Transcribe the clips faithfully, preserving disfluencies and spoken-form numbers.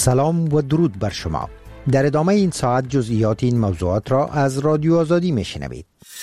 سلام و درود بر شما. در ادامه این ساعت جزئیات این موضوعات را از رادیو آزادی میشنوید.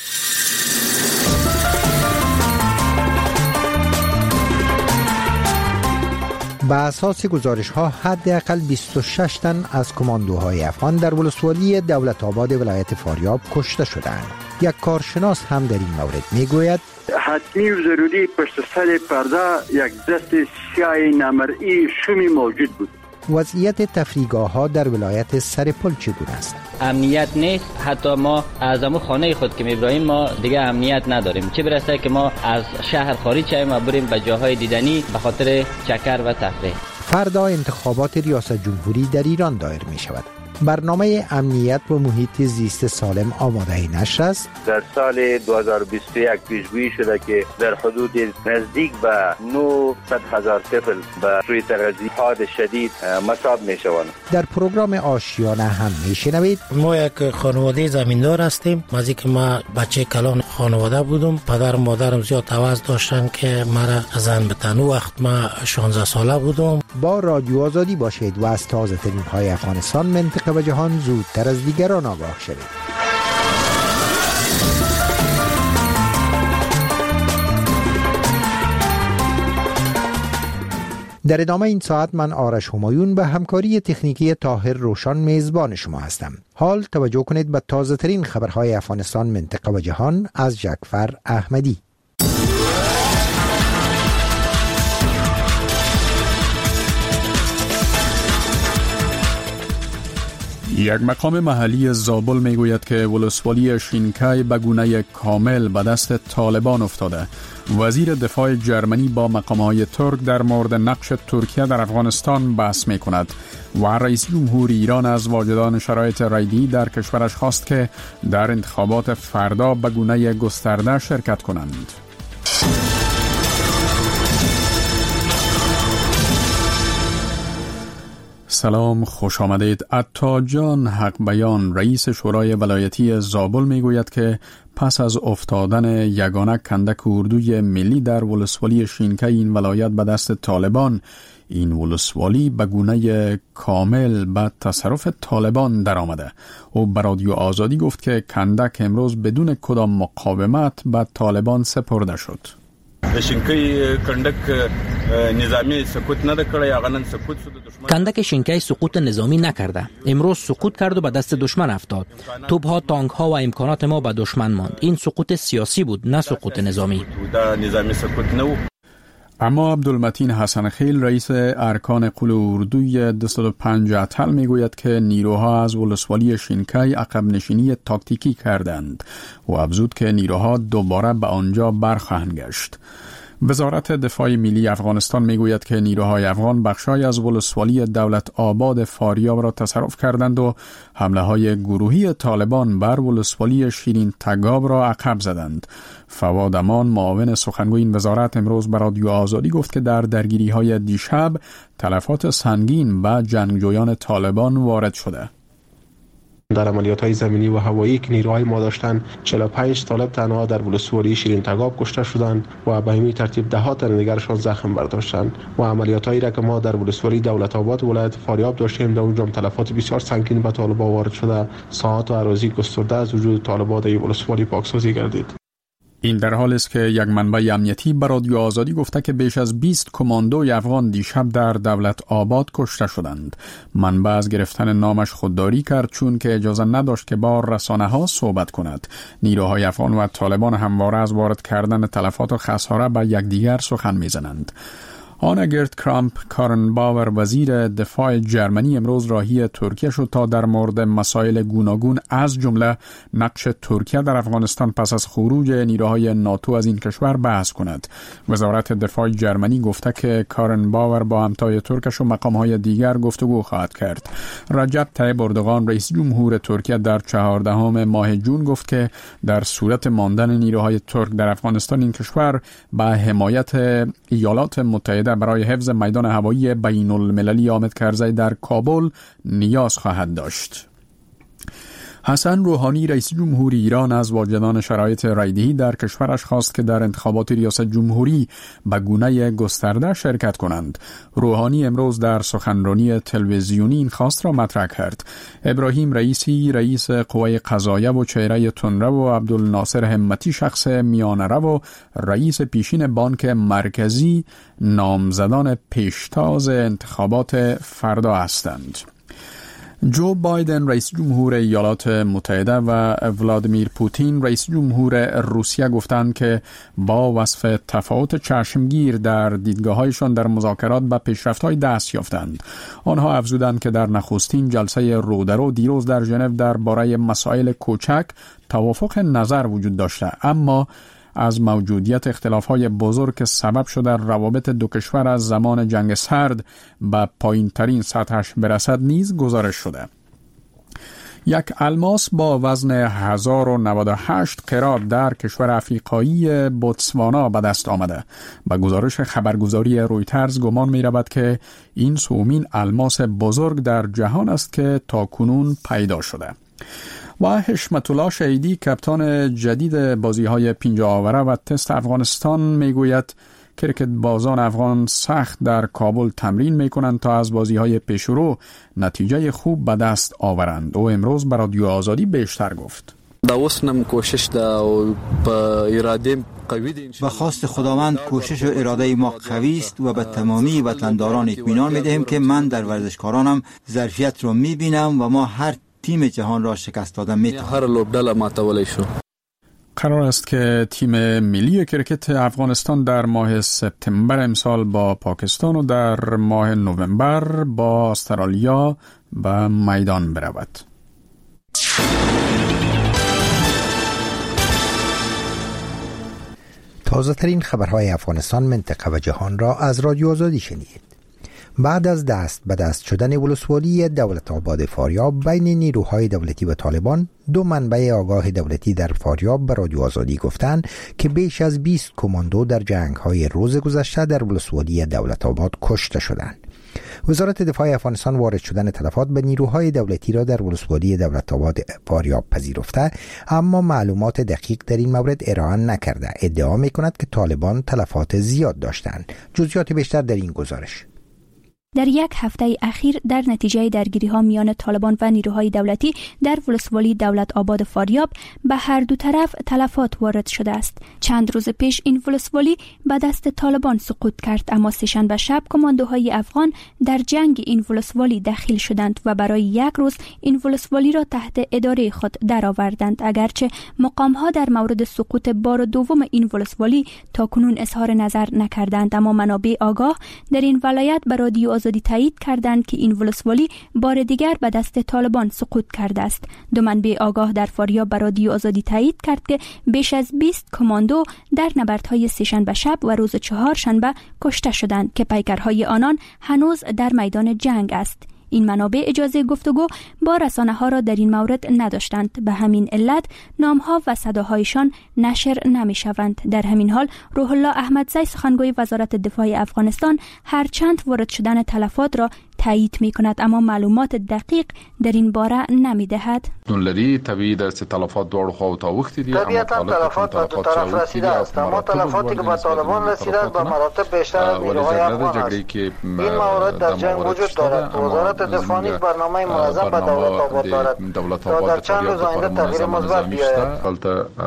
به اساس گزارش ها حداقل بیست و شش تن از کماندوهای افغان در ولسوالی دولت آباد ولایت فاریاب کشته شدند. یک کارشناس هم در این مورد میگوید حتمی و ضروری پشت سر پرده یک دست سیاه نامرئی شومی موجود بود. وضعیت تفریحگاه ها در ولایت سرپل چگونه است؟ امنیت نیست. حتی ما از همون خانه خود که میبریم ما دیگه امنیت نداریم، چه برسه که ما از شهر خارج شویم و بریم به جاهای دیدنی به خاطر چکر و تفریح. فردا انتخابات ریاست جمهوری در ایران دایر می شود. برنامه امنیت و محیط زیست سالم آماده نشر است. در سال دو هزار و بیست و یک پیشگویی شده که در حدود نزدیک به نهصد هزار طفل به روی تغذیه حاد شدید مصاب می شوند. در پروگرام آشیانه هم می شنوید ما یک خانواده زمیندار هستیم. مازی که ما بچه کلان خانواده بودم، پدر و مادرم زیاد عوض داشتن که مرا زن بتن. وقت ما شانزده ساله بودم. با رادیو آزادی باشید و از تازه ترین های افغانستان، منطقه و جهان زودتر از دیگران آگاه شوید. در ادامه این ساعت من آرش همایون به همکاری تکنیکی طاهر روشان میزبان شما هستم. حال توجه کنید به تازه ترین خبرهای افغانستان، منطقه و جهان از جعفر احمدی. یک مقام محلی زابل میگوید که ولسوالی شینکای به گونه کامل به دست طالبان افتاده. وزیر دفاع جرمنی با مقامهای ترک در مورد نقش ترکیه در افغانستان بحث می کند و رئیس جمهور ایران از واجدان شرایط رایدی در کشورش خواست که در انتخابات فردا به گونه گسترده شرکت کنند. سلام، خوش آمدید. عطا جان حق بیان، رئیس شورای ولایتی زابل میگوید که پس از افتادن یگانه کندک اردوی ملی در ولسوالی شینکای این ولایت به دست طالبان، این ولسوالی به گونه کامل به تصرف طالبان در آمده. او به رادیو آزادی گفت که کندک امروز بدون کدام مقاومت به طالبان سپرده شد. شینکای کندک نظامی سقوط نکرده، یا غنن سقوط شده. کندک شینکای سقوط نظامی نکرده، امروز سقوط کرد و به دست دشمن افتاد. توپ ها، تانک ها و امکانات ما به دشمن ماند. این سقوط سیاسی بود، نه سقوط نظامی. نظامی سقوط نو. اما عبدالمتین حسن خیل، رئیس ارکان قول اردوی دویست و پنج اتل میگوید که نیروها از ولسوالی شینکای عقب نشینی تاکتیکی کردند و افزود که نیروها دوباره به آنجا برخواهند گشت. وزارت دفاع ملی افغانستان میگوید که نیروهای افغان بخشای از ولسوالی دولت آباد فاریاب را تصرف کردند و حمله های گروهی طالبان بر ولسوالی شیرین تگاب را عقب زدند. فواد امان، معاون سخنگوی این وزارت، امروز به رادیو آزادی گفت که در درگیری های دیشب تلفات سنگین به جنگجویان طالبان وارد شده. در عملیات‌های زمینی و هوایی که نیروهای ما داشتن، چهل و پنج طالب تنها در ولسوالی شیرین تگاب کشته شدند و به همین ترتیب ده ها تن دیگرشان زخم برداشتند. و عملیات‌هایی را که ما در ولسوالی دولت آباد ولایت فاریاب داشتیم، در اونجا تلفات بسیار سنگین به طالبان وارد شده، ساحات و اراضی گسترده از وجود طالبان در ولسوالی پاکسازی گردید. این در حال است که یک منبع امنیتی به رادیو آزادی گفته که بیش از بیست کماندوی افغان دیشب در دولت آباد کشته شدند. منبع از گرفتن نامش خودداری کرد چون که اجازه نداشت که با رسانه ها صحبت کند. نیروهای افغان و طالبان همواره از وارد کردن تلفات و خساره به یکدیگر سخن میزنند. آنا گرت کرامپ کارنباور، وزیر دفاع جرمنی، امروز راهی ترکیه شد تا در مورد مسائل گوناگون از جمله نقش ترکیه در افغانستان پس از خروج نیروهای ناتو از این کشور بحث کند. وزارت دفاع جرمنی گفته که کارنباور با همتای ترکش و مقامهای دیگر گفتگو خواهد کرد. رجب طیب اردوغان، رئیس جمهور ترکیه، در چهاردهم ماه جون گفت که در صورت ماندن نیروهای ترک در افغانستان، این کشور به حمایت ایالات متحده برای حفظ میدان هوایی بین المللی حامد کرزی در کابل نیاز خواهد داشت. حسن روحانی رئیس جمهوری ایران از واجدان شرایط رایدهی در کشورش خواست که در انتخابات ریاست جمهوری به گونه گسترده شرکت کنند. روحانی امروز در سخنرانی تلویزیونی این خواست را مطرح کرد. ابراهیم رئیسی رئیس قوه قضاییه و چهره تندرو و عبدالناصر همتی شخص میانه و رئیس پیشین بانک مرکزی نامزدان پیشتاز انتخابات فردا هستند. جو بایدن رئیس جمهور ایالات متحده و ولادیمیر پوتین رئیس جمهور روسیه گفتند که با وصف تفاوت چشمگیر در دیدگاه‌هایشان در مذاکرات به پیشرفت‌های دست یافتند. آنها افزودند که در نخستین جلسه رودرو دیروز در ژنو درباره مسائل کوچک توافق نظر وجود داشته، اما از موجودیت اختلاف‌های بزرگ که سبب شده روابط دو کشور از زمان جنگ سرد به پایین‌ترین سطحش برسد نیز گزارش شده. یک الماس با وزن هزار و نود و هشت قرات در کشور افریقایی بوتسوانا به دست آمده. به گزارش خبرگزاری رویترز گمان می رود که این سومین الماس بزرگ در جهان است که تاکنون پیدا شده. و حشمت الله شهیدی کپتان جدید بازی‌های پنجاه آوره و تست افغانستان میگوید کرکت بازان افغان سخت در کابل تمرین میکنند تا از بازی‌های پیشرو نتیجه خوب به دست آورند. او امروز بر رادیو آزادی بیشتر گفت. دا وسنم کوشش دا او اراده قوی دی با خواست خداوند کوشش و اراده ما قوی است و به تمامی وطنداران اطمینان میدهم که من در ورزشکارانم ظرفیت را میبینم و ما هر تیم جهان را شکست دادن میتوانیم. هر لوبډله ماتولی شو. قرار است که تیم ملی کرکت افغانستان در ماه سپتامبر امسال با پاکستان و در ماه نوامبر با استرالیا به میدان برود. تازه ترین خبرهای افغانستان، منطقه و جهان را از رادیو آزادی شنیدید. بعد از دست به دست شدن ولسوالی دولت آباد فاریاب بین نیروهای دولتی و طالبان، دو منبع آگاه دولتی در فاریاب به رادیو آزادی گفتند که بیش از بیست کماندو در جنگ‌های روز گذشته در ولسوالی دولت آباد کشته شدند. وزارت دفاع افغانستان وارد شدن تلفات به نیروهای دولتی را در ولسوالی دولت آباد فاریاب پذیرفته، اما معلومات دقیق در این مورد ارائه نکرده. ادعا می‌کند که طالبان تلفات زیاد داشتند. جزئیات بیشتر در این گزارش. در یک هفته اخیر در نتیجه درگیری‌ها میان طالبان و نیروهای دولتی در ولسوالی دولت آباد فاریاب به هر دو طرف تلفات وارد شده است. چند روز پیش این ولسوالی به دست طالبان سقوط کرد، اما سه‌شنبه شب کماندوهای افغان در جنگ این ولسوالی دخیل شدند و برای یک روز این ولسوالی را تحت اداره خود درآوردند. اگرچه مقام‌ها در مورد سقوط بار دوم این ولسوالی تاکنون اظهار نظر نکردند، اما منابع آگاه در این ولایت به رادیو آزادی تایید کردند که این ولسوالی بار دیگر به دست طالبان سقوط کرده است. دو منبع آگاه در فاریاب به رادیو آزادی تایید کرد که بیش از بیست کماندو در نبردهای سه‌شنبه شب و روز چهارشنبه کشته شدند که پیکرهای آنان هنوز در میدان جنگ است. این منابع اجازه گفتگو با رسانه‌ها را در این مورد نداشتند، به همین علت نام‌ها و صداهایشان نشر نمی‌شوند. در همین حال روح الله احمدزی سخنگوی وزارت دفاع افغانستان هرچند وارد شدن تلفات را تایید می‌کند، اما معلومات دقیق در این باره نمی‌دهد. دونلری طبیعی در تلفات دوړو خو تا وخت دی، طبیعتاً تلفات به دو طرف رسیده است، اما تلفاتی که به طالبان رسیده است به مراتب بیشتر از نیروهای افغان است. این موارد در جنگ وجود دارد. وزارت دفاع نیز برنامه منظم به دولت آباد دارد تا در چند روز آینده تغییر مثبت بیاید.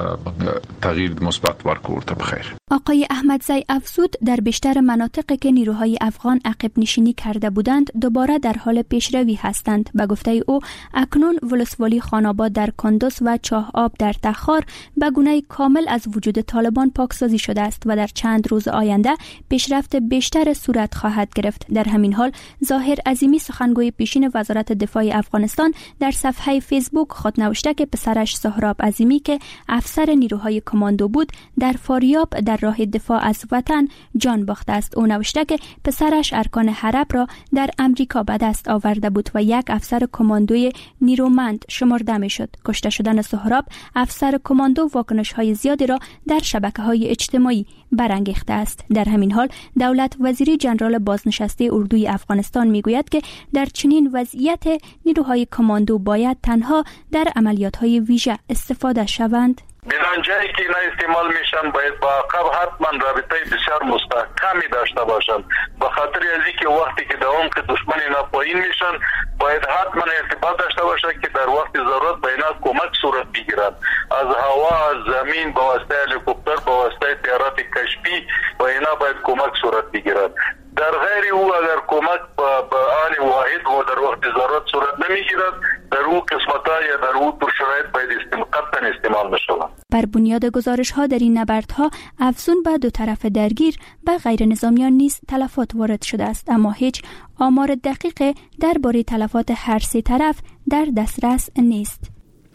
تغییر مثبت ورکورته بخیر. آقای احمدزی افزود در بیشتر مناطقی که نیروهای افغان عقب نشینی کرده بودند دوباره در حال پیشروی هستند. به گفته او اکنون ولسوالی خاناباد در کندوز و چاه آب در تخار به گونه کامل از وجود طالبان پاکسازی شده است و در چند روز آینده پیشرفت بیشتر صورت خواهد گرفت. در همین حال ظاهر عظیمی سخنگوی پیشین وزارت دفاع افغانستان در صفحه فیسبوک خود نوشته که پسرش سهراب عظیمی که افسر نیروهای کماندو بود در فاریاب در راه دفاع از وطن جان باخته است. او نوشته که پسرش ارکان حرب را در امر امریکا به دست آورده بود و یک افسر کماندوی نیرومند شمرده می شد. کشته شدن سهراب افسر کماندو واکنش های زیادی را در شبکه های اجتماعی برانگیخته است. در همین حال دولت وزیری جنرال بازنشسته اردوی افغانستان می گوید که در چنین وضعیت نیروهای کماندو باید تنها در عملیات های ویژه استفاده شوند. بدان جایی که اینا استعمال میشن باید با عقب حتما رابطه بسیار مستحکمی داشته باشند، به خاطر از اینکه وقتی که در عمق دشمن اینا پایین میشن باید حتما ارتباط داشته باشند که در وقت ضرورت به اینا کمک صورت بگیرد، از هوا، از زمین، با واسطه هلیکوپتر، با واسطه طیارات کشفی و اینا باید کمک صورت بگیرد. در غیر او اگر کمک به آن واحد و در وقت ضرورت صورت نمیگیرد، در او قسمت‌ها یا در او پر شرایط باید قطعا استعمال نشود. بر بنیاد گزارش ها در این نبردها افزون به دو طرف درگیر به غیر نظامیان نیز تلفات وارد شده است، اما هیچ آمار دقیق درباره تلفات هر سه طرف در دسترس نیست.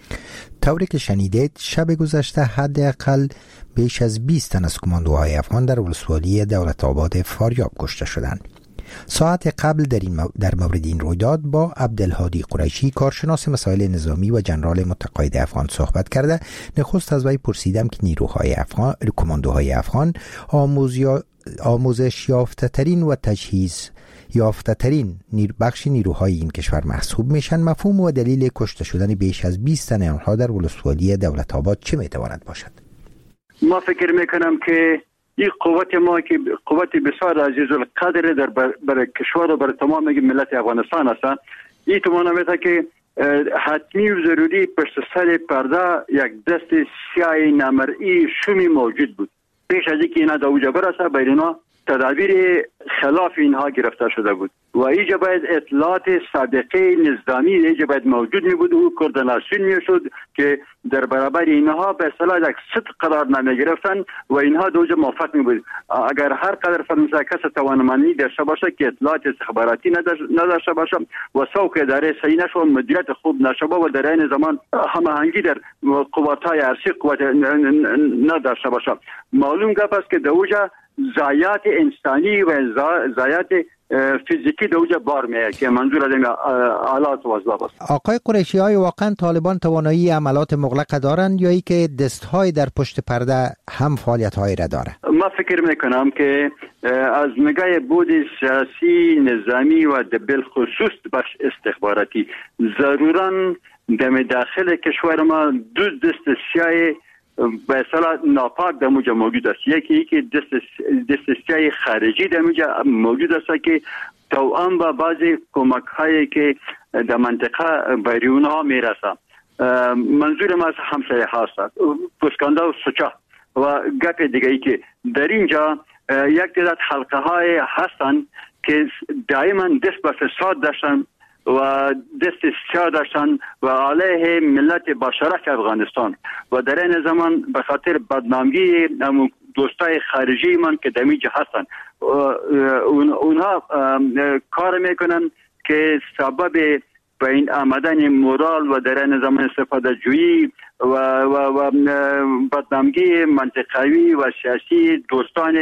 طوری که شنیدید شب گذشته حداقل بیش از بیست تن از کماندوهای افغان در ولسوالی دولت آباد فاریاب کشته شدند. ساعت قبل در, این مو... در مورد این رویداد با عبدالهادی قریشی کارشناس مسائل نظامی و جنرال متقاعد افغان صحبت کرده. نخست از وی پرسیدم که نیروهای افغان کماندوهای افغان آموزیا... آموزش یافته ترین و تجهیز یافته ترین نیر بخش نیروهای این کشور محسوب میشن. مفهوم و دلیل کشته شدن بیش از بیست تن آنها در ولسوالی دولت آباد چه میتواند باشد؟ ما فکر میکنم که این قوت ما که قوت بسیار عزیز القدر در برای کشور و برای تمام ملت افغانستان است. این تو معنی که حتمی و ضروری پشت سر پرده یک دست سیاه نامرئی شومی موجود بود. پیش از اینکه اینا دوجه برسه بین اینا تدابیر خلاف اینها گرفته شده بود و اینجا باید اطلاعات سابقه نظامی اینجا باید موجود می بود و کوردیناسیون می شد که در برابر اینها به اصطلاح یک صدق قرار نمی گرفتن و اینها دوجه موفق می بود. اگر هر قدر فرمزه کس توانمندی داشته باشه که اطلاعات استخباراتی نداشته باشه و سوق اداره صحیح نشه و مدیریت خوب نشه و در این زمان هماهنگی در قوت‌های ارضی قوت نداشته باشه، معلوم گپ است که دوجه ضایعات انسانی و ضایعات فیزیکی دوجه بار میاد که منظور از این حالات وضع است. آقای قریشی، های واقعا طالبان توانایی عملات مغلقه دارند یا ای که دستهای در پشت پرده هم فعالیت های را داره؟ ما فکر میکنم که از نگاه بود سیاسی نظامی و بالخصوص بخش استخباراتی ضرورا در داخل کشور ما دو دست سیاه به اصطلاح ناپاک در موجه موجود است. یکی یکی دست دستشای خارجی در موجه موجود است که توأم با بعضی کمک هایی که در منطقه بیرون ها میرسه. منظور ما از همسایه هاست پسکانده و سوچا و گپ دیگه ای که در اینجا یک تعداد حلقه های هستن که دائما دست به فساد داشتن و دست سیاه داشتن و علیه ملت باشرف افغانستان و در این زمان به خاطر بدنامی دوستای خارجی من که دمیج هستن اونها کار میکنن که سبب به این آمدن مورال و در این زمان استفاده جویی و, و, و بدنامی منطقوی و سیاسی دوستان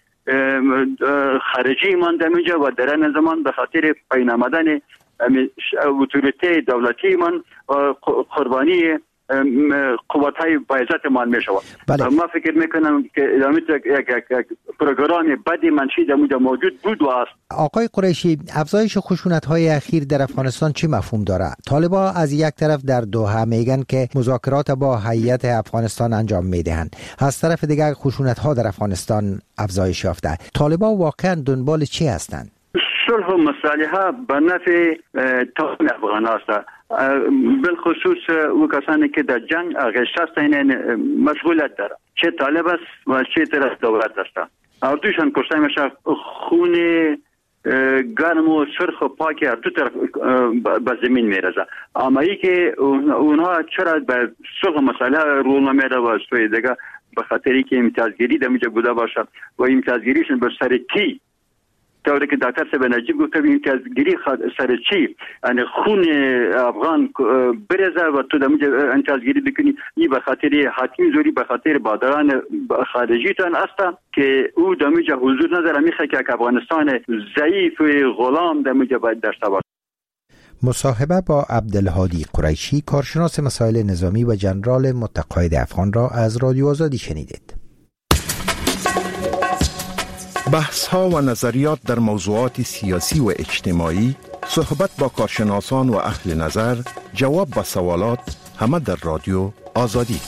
خارجی من دمیج و در این زمان به خاطر پایین آمدن اتوریته دولتی من قربانی قوت‌های بایزت من می شود. بله. ما فکر میکنم که ادامه یک پروگرام بدی منشی در موجود بود و است. آقای قریشی، افزایش خشونت‌های اخیر در افغانستان چی مفهوم داره؟ طالبان از یک طرف در دوحه میگن که مذاکرات با هیئت افغانستان انجام میدهند، از طرف دیگر خشونت‌ها در افغانستان افزایش یافته. طالبان واقعا دنبال چی هستند؟ صلح و مصالحه به نفع تمام افغان است، بالخصوص او کسانی که در جنگ اغشته هستند مشغولیت داره، چه طالب است و چه طرف دولت است. اردوشان کشته میشه، خون گرم و سرخ و پاک هر دو طرف به زمین میرزه. اما ای که اونها چرا به صلح و مصالحه رو نمیره و سوی دیگه به خاطری که امتیازگیری در میجا بوده باشه و امتیازگیریشون به سر کی طوری که دکتر صاحب نجیب گفته این که از گیری سر چی یعنی خون افغان برزه و تو دمج انتظاری بکنی این به خاطر حاکم زوری به خاطر بادران خارجی تان است که او دمج حضور نداره میخه که افغانستان ضعیف و غلام دمج باید داشته باشه. مصاحبه با عبدالهادی قریشی کارشناس مسائل نظامی و ژنرال متقاعد افغان را از رادیو آزادی شنیدید. بحث ها و نظریات در موضوعات سیاسی و اجتماعی، صحبت با کارشناسان و اهل نظر، جواب به سوالات، همه در رادیو آزادی.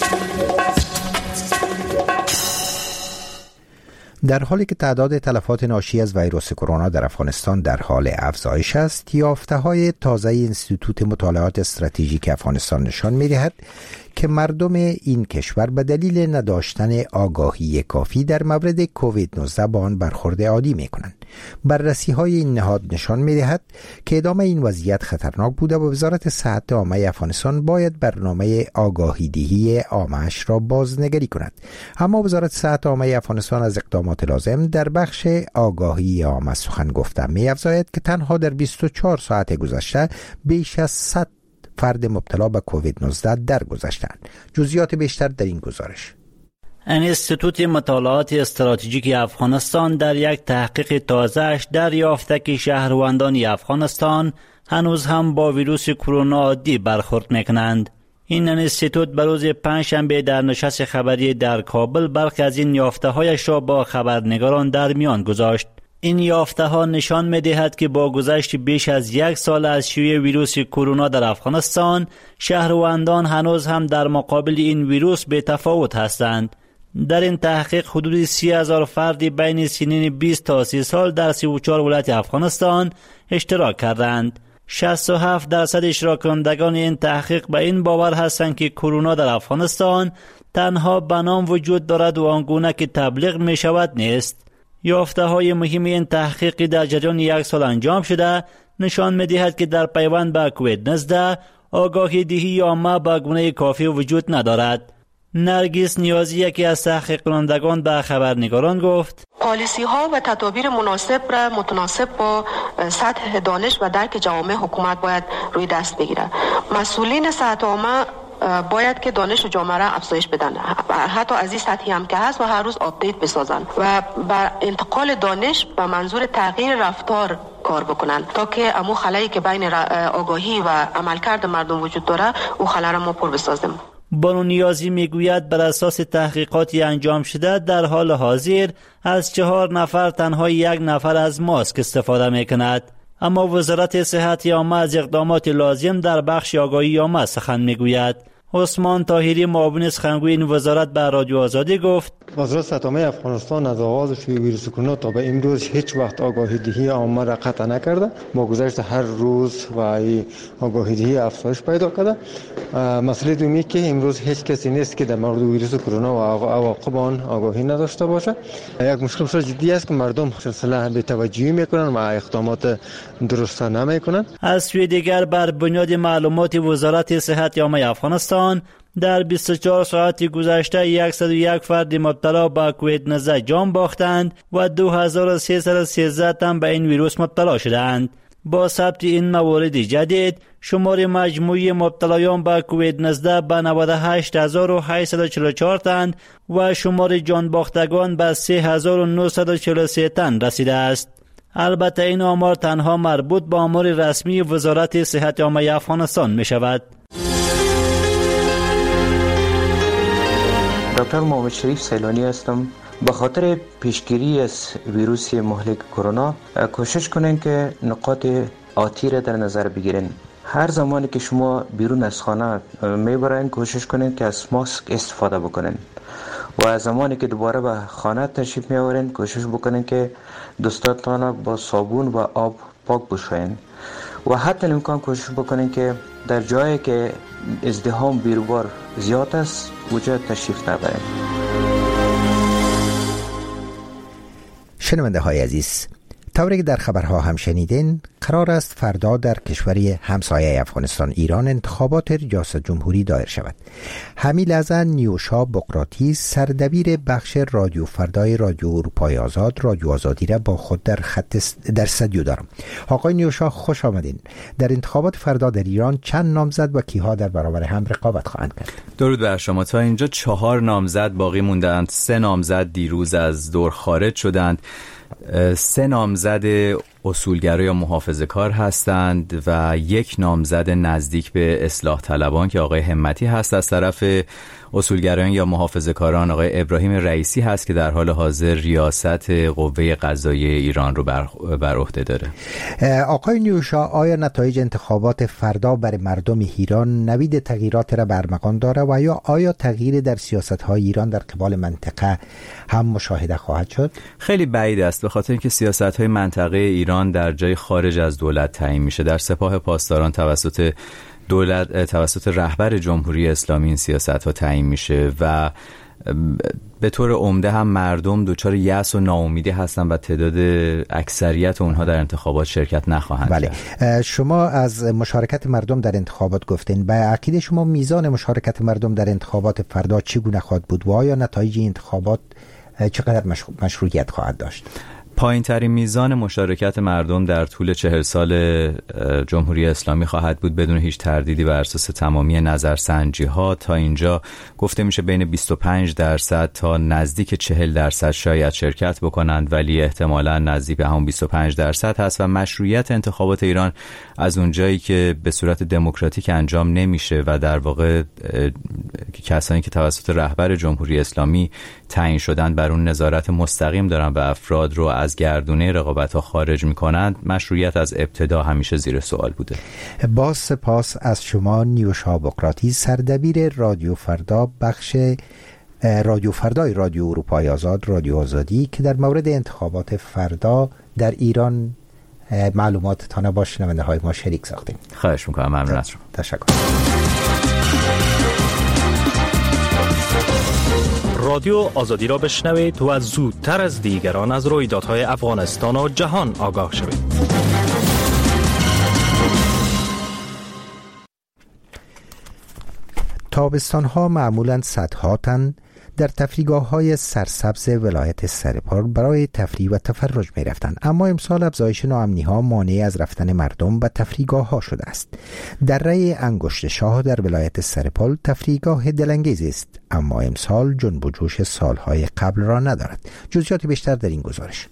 در حالی که تعداد تلفات ناشی از ویروس کرونا در افغانستان در حال افزایش است، یافته‌های تازه انستیتوت مطالعات استراتژیک افغانستان نشان می‌دهد که مردم این کشور به دلیل نداشتن آگاهی کافی در مورد کووید نوزده با آن برخورد عادی می‌کنند. بررسی‌های این نهاد نشان می‌دهد که ادامه این وضعیت خطرناک بوده و وزارت صحت عامه افغانستان باید برنامه آگاهی دهی عامه‌اش را بازنگری کند. اما وزارت صحت عامه افغانستان از اقدامات لازم در بخش آگاهی عامه سخن گفته می‌افزاید که تنها در بیست و چهار ساعت گذشته بیش از صد فرد مبتلا به کووید نوزده درگذشتند. جزئیات بیشتر در این گزارش. انستیتوت مطالعات استراتژیک افغانستان در یک تحقیق تازه‌اش دریافته که شهروندان افغانستان هنوز هم با ویروس کرونا عادی برخورد می‌کنند. این انستیتوت به روز پنجشنبه در نشست خبری در کابل برخی از این یافته‌هایش را با خبرنگاران در میان گذاشت. این یافته‌ها نشان می‌دهد که با گذشت بیش از یک سال از شیوع ویروس کرونا در افغانستان، شهروندان هنوز هم در مقابل این ویروس بی‌تفاوت هستند. در این تحقیق حدود سی هزار فردی بین سنین بیست تا سی سال در سی و چهار ولایت افغانستان اشتراک کردند. شصت و هفت درصد اشتراک کنندگان این تحقیق به این باور هستند که کرونا در افغانستان تنها به نام وجود دارد و آنگونه که تبلیغ می شود نیست. یافته های مهم این تحقیقی در جریان یک سال انجام شده نشان می دهد که در پیوند به کووید نوزده آگاهی دهی عامه به گونه کافی وجود ندارد. نرگس نیازی یکی از تحقیق کنندگان به خبرنگاران گفت: پالیسی ها و تدابیر مناسب را متناسب با سطح دانش و درک جوامع حکومت باید روی دست بگیره. مسئولین صحت عامه باید که دانش و جامعه را افزایش بدن، حتی از این سطحی هم که هست و هر روز آپدیت بسازن و بر انتقال دانش به منظور تغییر رفتار کار بکنن تا که امو خلایی که بین آگاهی و عملکرد مردم وجود داره او خلا را ما پر بسازیم. بانو نیازی میگوید بر اساس تحقیقاتی انجام شده در حال حاضر از چهار نفر تنها یک نفر از ماسک استفاده میکند. اما وزارت صحت عامه از اقدامات لازم در بخش آگاهی عامه سخن میگوید. عثمان طاهری معاون سخنگوی این وزارت به رادیو آزادی گفت: وزارت صحت عامه افغانستان از آغاز شیوع ویروس کرونا تا به امروز هیچ وقت آگاهی دهی عامه را قطع نکرده. با گذشت هر روز و آگاهی دهی افزایش پیدا کرده. مسئله دومی که امروز هیچ کسی نیست که در مورد ویروس کرونا و عواقب آن آگاهی نداشته باشه. یک مشکل بسیار جدی است که مردم سلسله بی توجهی میکنن و اقدامات درست نمیکنن. از سوی دیگر بر بنیاد معلومات وزارت صحت عامه افغانستان در بیست و چهار ساعت گذشته صد و یک فرد مبتلا به کووید نوزده جان باختند و دو هزار و سیصد و سیزده تن به این ویروس مبتلا شدند. با ثبت این موارد جدید شمار مجموعی مبتلایان به کووید نوزده به نود و هشت هزار و هشتصد و چهل و چهار تن و شمار جان باختگان به سه هزار و نهصد و چهل و سه تن رسیده است. البته این آمار تنها مربوط به آمار رسمی وزارت صحت عامه افغانستان می شود. دکتر محمد شریف سیلانی هستم. به خاطر پیشگیری از ویروس مهلک کرونا کوشش کنین که نقاط آتی را در نظر بگیرین. هر زمانی که شما بیرون از خانه میبرین کوشش کنین که از ماسک استفاده بکنین و از زمانی که دوباره به خانه تشریف میآورین کوشش بکنین که دستاتان با صابون و آب پاک بشوین و حتی امکان کوشش بکنین که در جایی که ازدحام بیروبار زیاد است وجود تشریف نبرین. شنونده های عزیز، طوری که در خبرها هم شنیدین، قرار است فردا در کشوری همسایه افغانستان ایران انتخابات ریاست جمهوری دایر شود. همین لحظه نیوشا بقراطی سردبیر بخش رادیو فردای رادیو اروپای آزاد رادیو آزادی را با خود در خط در استودیو دارم. آقای نیوشا خوش آمدین. در انتخابات فردا در ایران چند نامزد و کیها در برابر هم رقابت خواهند کرد؟ درود بر شما. تا اینجا چهار نامزد باقی موندند. سه نامزد دیروز از دور خارج شدند. سه نامزد اصولگرا یا محافظه‌کار هستند و یک نامزد نزدیک به اصلاح طلبان که آقای همتی هست. از طرف اصولگرایان یا محافظه‌کاران آقای ابراهیم رئیسی هست که در حال حاضر ریاست قوه قضاییه ایران رو بر, بر عهده داره. آقای نیوشا، آیا نتایج انتخابات فردا برای مردم ایران نوید تغییرات را برمغان داره و یا آیا تغییر در سیاست‌های ایران در قبال منطقه هم مشاهده خواهد شد؟ خیلی بعید است، به خاطر اینکه سیاست‌های منطقه ایران در جای خارج از دولت تعیین میشه. در سپاه پاسداران توسط دولت توسط رهبر جمهوری اسلامی این سیاست‌ها تعیین میشه و به طور عمده هم مردم دچار یأس و ناامیدی هستن و تعداد اکثریت اونها در انتخابات شرکت نخواهند بله. کرد. شما از مشارکت مردم در انتخابات گفتین. به عقیده شما میزان مشارکت مردم در انتخابات فردا چگونه خواهد بود و آیا نتایج انتخابات چقدر مشروعیت خواهد داشت؟ پایین ترین میزان مشارکت مردم در طول چهل سال جمهوری اسلامی خواهد بود بدون هیچ تردیدی بر اساس تمامی نظرسنجی ها. تا اینجا گفته میشه بین بیست و پنج درصد تا نزدیک چهل درصد شاید شرکت بکنند، ولی احتمالاً نزدیک به همون بیست و پنج درصد هست و مشروعیت انتخابات ایران از اونجایی که به صورت دموکراتیک انجام نمیشه و در واقع کسانی که توسط رهبر جمهوری اسلامی تعیین شدن بر اون نظارت مستقیم دارن و افراد رو از گردونه رقابت‌ها خارج می‌کنند، مشروعیت از ابتدا همیشه زیر سوال بوده. با سپاس از شما نیوشا بقراطی، سردبیر رادیو فردا بخش رادیو فردای رادیو اروپای آزاد رادیو آزادی که در مورد انتخابات فردا در ایران معلومات تانه با شنونده های ما شریک ساختیم. خواهش می‌کنم. ممنون از شما. تشکر. رادیو آزادی را بشنوید و زودتر از دیگران از رویدادهای افغانستان و جهان آگاه شوید. تابستان‌ها معمولاً صدها تن در تفریحگاه‌های سرسبز ولایت سرپل برای تفریح و تفرج می‌رفتند، اما امسال افزایش ناامنی‌ها مانع از رفتن مردم به تفریحگاه‌ها شده است. دره انگشت شاه در ولایت سرپل تفریحگاه دلانگیز است، اما امسال جنب و جوش سال‌های قبل را ندارد. جزئیات بیشتر در این گزارش.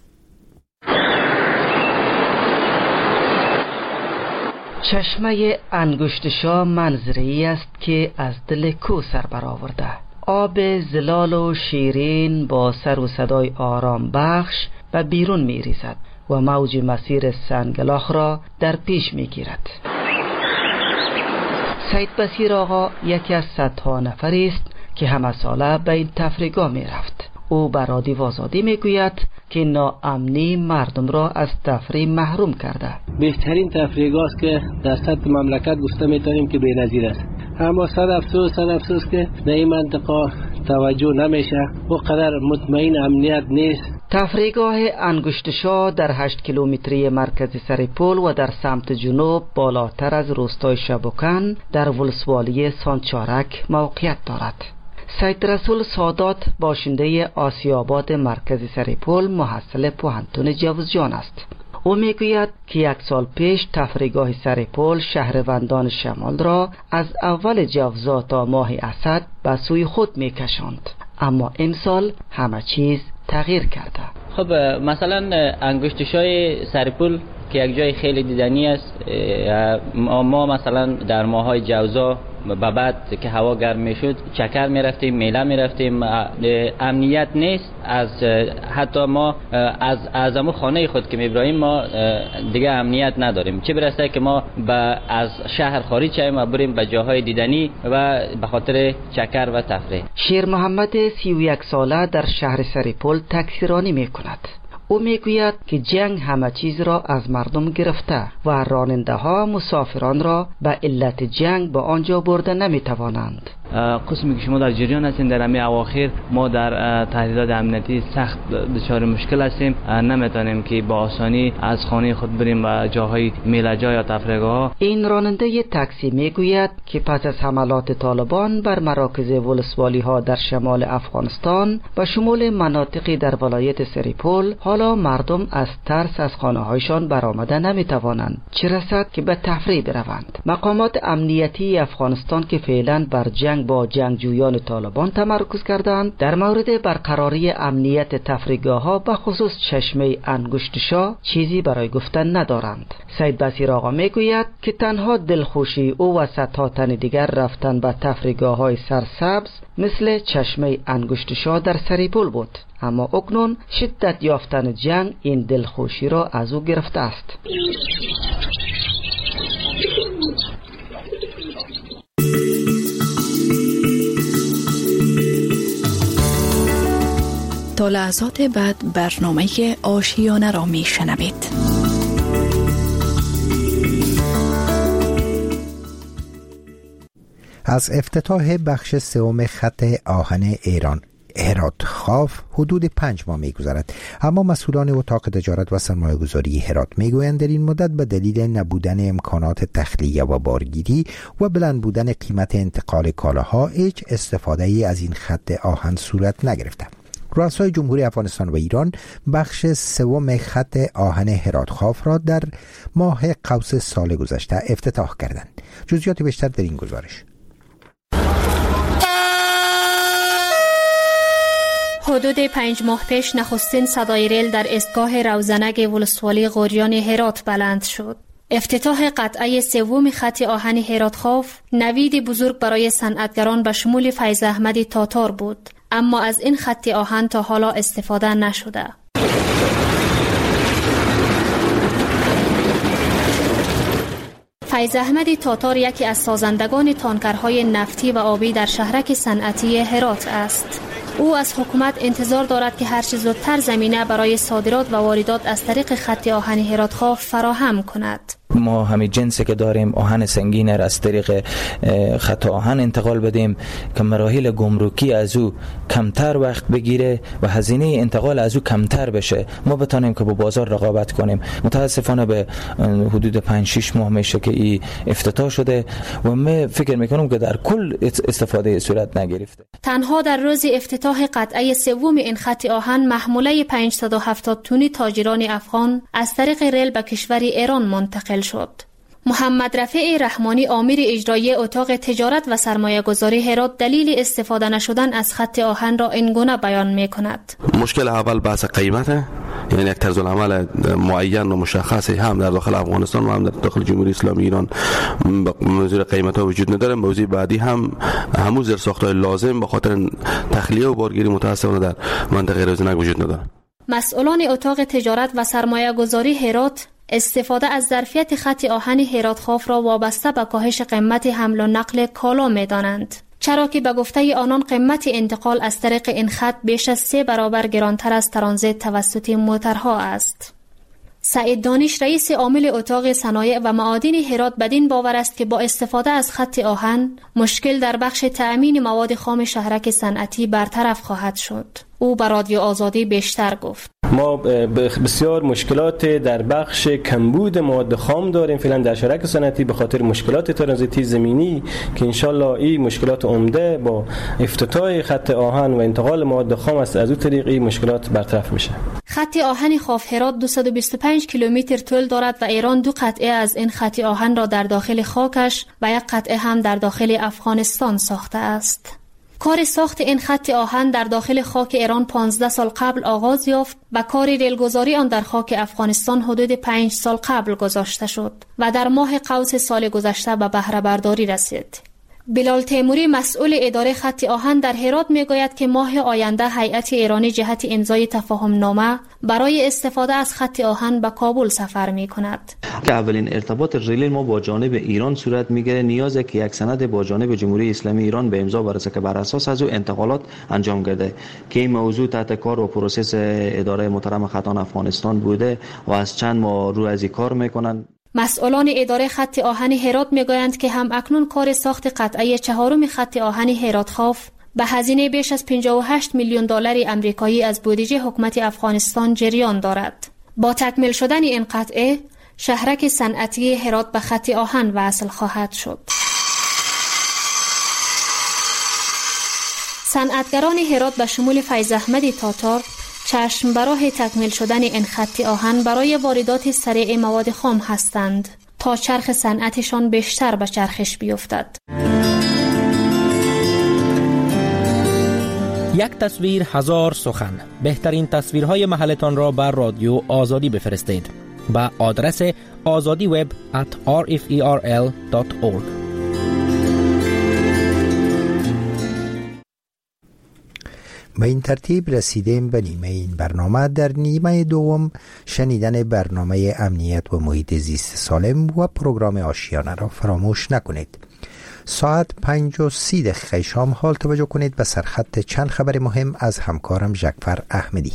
چشمه انگشت شاه منظره‌ای است که از دل کوه سر برآورده. آب زلال و شیرین با سر و صدای آرام بخش به بیرون می ریزد و موج مسیر سنگلاخ را در پیش می گیرد. سید بصیر آقا یکی از صدها نفری است که همه ساله به این تفریحگاه می رفت. او بر رادیو آزادی می گوید که ناامنی مردم را از تفریح محروم کرده. بهترین تفریحگاه است که در سطح مملکت گفته می توانیم که بی‌نظیر است، اما صد افسوس صد افسوس که در این منطقه توجه نمیشه و قدر مطمئن امنیت نیست. تفریحگاه انگشت شاه در هشت کیلومتری مرکز سرپل و در سمت جنوب بالاتر از روستای شبوکن در ولسوالی سانچارک موقعیت دارد. سید رسول سادات باشنده آسیاباد مرکز سرپل محصل پوهنتون جوزجان است. او میگوید که یک سال پیش تفریحگاه سرپل شهروندان شمال را از اول جوزا تا ماه اسد به سوی خود میکشاند، اما امسال همه چیز تغییر کرده. خب مثلا انگشتشای سرپل که یک جای خیلی دیدنی است، ما مثلا در ماهای جوزا به بعد که هوا گرم میشد چکر میرفتیم، میله میرفتیم، امنیت نیست. از حتی ما از اعظم خانه خود که میبراییم ما دیگه امنیت نداریم، چه برسه که ما به از شهر خارج شویم و بریم به جاهای دیدنی و به خاطر چکر و تفریح. شیر محمد سی و یک ساله در شهر سرپل تکثیرانی میکند. او میگوید که جنگ همه چیز را از مردم گرفته و راننده ها مسافران را به علت جنگ به آنجا برده نمیتوانند. قسمی که شما در جریان هستین در همین اواخر ما در تهدیدات امنیتی سخت دچار مشکل هستیم، نمیتونیم که با آسانی از خانه خود بریم و جاهای میله‌جا یا تفریحگاه. این راننده تاکسی میگوید که پس از حملات طالبان بر مراکز ولسوالی ها در شمال افغانستان و شمول مناطقی در ولایت سریپول حالا مردم از ترس از خانه هایشان برآمده نمیتوانند، چه رسد که به تفریح بروند. مقامات امنیتی افغانستان که فعلا بر جنگ با جنگجویان طالبان تمرکز کردند در مورد برقراری امنیت تفریحگاه ها به خصوص چشمه انگشت شاه چیزی برای گفتن ندارند. سید بصیر آقا میگوید که تنها دلخوشی او و صدها تن دیگر رفتن به تفریحگاه های سرسبز مثل چشمه انگشت شاه در سریپول بود، اما اکنون شدت یافتن جنگ این دلخوشی را از او گرفته است. تا لحظات بعد برنامه آشیانه را می شنوید. از افتتاح بخش سوم خط آهن ایران هرات خاف حدود پنج ماه می گذرد، اما مسئولان اتاق تجارت و سرمایه گذاری هرات می گویند در این مدت به دلیل نبودن امکانات تخلیه و بارگیری و بلند بودن قیمت انتقال کالاها هیچ استفاده ای از این خط آهن صورت نگرفته. رؤسای جمهوری افغانستان و ایران بخش سوم خط آهن هرات خاف را در ماه قوس سال گذشته افتتاح کردند. جزئیات بیشتر در این گزارش. حدود پنج ماه پیش نخستین صدای ریل در ایستگاه روزنگ ولسوالی غوریان هرات بلند شد. افتتاح قطعه سوم خط آهن هرات خاف نوید بزرگ برای صنعتگران به شمول فیض احمد تاتار بود، اما از این خط آهن تا حالا استفاده نشده. فیض احمد تاتار یکی از سازندگان تانکرهای نفتی و آبی در شهرک صنعتی هرات است. او از حکومت انتظار دارد که هر چه زودتر زمینه برای صادرات و واردات از طریق خط آهن هرات خاف فراهم کند. ما همین جنسی که داریم آهن سنگین را از طریق خط آهن انتقال بدیم که مراحل گمرکی از او کمتر وقت بگیره و هزینه انتقال از او کمتر بشه، ما بتانیم که با بازار رقابت کنیم. متاسفانه به حدود پنج شش ماه میشه که این افتتاح شده و من فکر میکنم که در کل استفاده صورت نگرفته. تنها در روز افتتاح قطعه سوم این خط آهن محموله پانصد و هفتاد تونی تاجران افغان از طریق ریل به کشور ایران منتقل شد. محمد رفیع رحمانی آمیر اجرایی اتاق تجارت و سرمایه گذاری هرات دلیل استفاده نشدن از خط آهن را این گونه بیان می کند. مشکل اول بحث قیمته، یعنی یک طرز العمل معین و مشخصی هم در داخل افغانستان و هم در داخل جمهوری اسلامی ایران موضوع قیمت ها وجود نداره. موضوع بعدی هم همون زیرساخت‌های لازم به خاطر تخلیه و بارگیری متاسفانه در منطقه روزنک وجود نداره. مسئولان اتاق تجارت و سرمایه گذاری هرات استفاده از ظرفیت خط آهن هرات خاف را وابسته به کاهش قیمت حمل و نقل کالا می دانند، چرا که به گفته آنان قیمت انتقال از طریق این خط بیش از سه برابر گرانتر از ترانزیت توسط موترها است. سعید دانش رئیس عامل اتاق صنایع و معادن هرات بدین باور است که با استفاده از خط آهن مشکل در بخش تأمین مواد خام شهرک صنعتی برطرف خواهد شد. او به رادیو آزادی بیشتر گفت. ما بسیار مشکلات در بخش کمبود مواد خام داریم فعلا در شهرک صنعتی به خاطر مشکلات ترانزیتی زمینی که انشالله این مشکلات عمده با افتتاح خط آهن و انتقال مواد خام است، از اون طریق این مشکلات برطرف میشه. خط آهن خاف هرات دویست و بیست و پنج کیلومتر طول دارد و ایران دو قطعه از این خط آهن را در داخل خاکش و یک قطعه هم در داخل افغانستان ساخته است. کار ساخت این خط آهن در داخل خاک ایران پانزده سال قبل آغاز یافت و کار ریلگذاری آن در خاک افغانستان حدود پنج سال قبل گذاشته شد و در ماه قوس سال گذشته به بهره برداری رسید. بلال تیموری مسئول اداره خط آهن در هرات میگوید که ماه آینده هیئت ایرانی جهت امضای تفاهم نامه برای استفاده از خط آهن به کابل سفر می کند. که اولین ارتباط ریلی ما با جانب ایران صورت میگیره، نیازه که یک سند با جانب جمهوری اسلامی ایران به امضا برسه که بر اساس از او انتقالات انجام گرده که این موضوع تحت کار و پروسس اداره محترم خطان افغانستان بوده و از چند ماه رو از این کار میکنن. مسئولان اداره خط آهن هرات میگویند که هم اکنون کار ساخت قطعه چهارم خط آهن هرات خوف به هزینه بیش از پنجاه و هشت میلیون دلار آمریکایی از بودجه حکومت افغانستان جریان دارد. با تکمیل شدن این قطعه، شهرک صنعتی هرات به خط آهن وصل خواهد شد. صنعتگران هرات به شمول فیض احمد تاتار چشم به راه تکمیل شدن این خط آهن برای واردات سریع مواد خام هستند تا چرخ صنعتشان بیشتر به چرخش بیفتد. یک تصویر هزار سخن. بهترین تصویرهای محلتان را بر رادیو آزادی بفرستید به آدرس آزادی وب ات آر اف ای آر ال دات اورگ. به این ترتیب رسیدیم به نیمه این برنامه. در نیمه دوم شنیدن برنامه امنیت و محیط زیست سالم و پروگرام آشیانه را فراموش نکنید. ساعت پنج و سی دقیقه شام حال توجه کنید به سرخط چند خبر مهم از همکارم جعفر احمدی.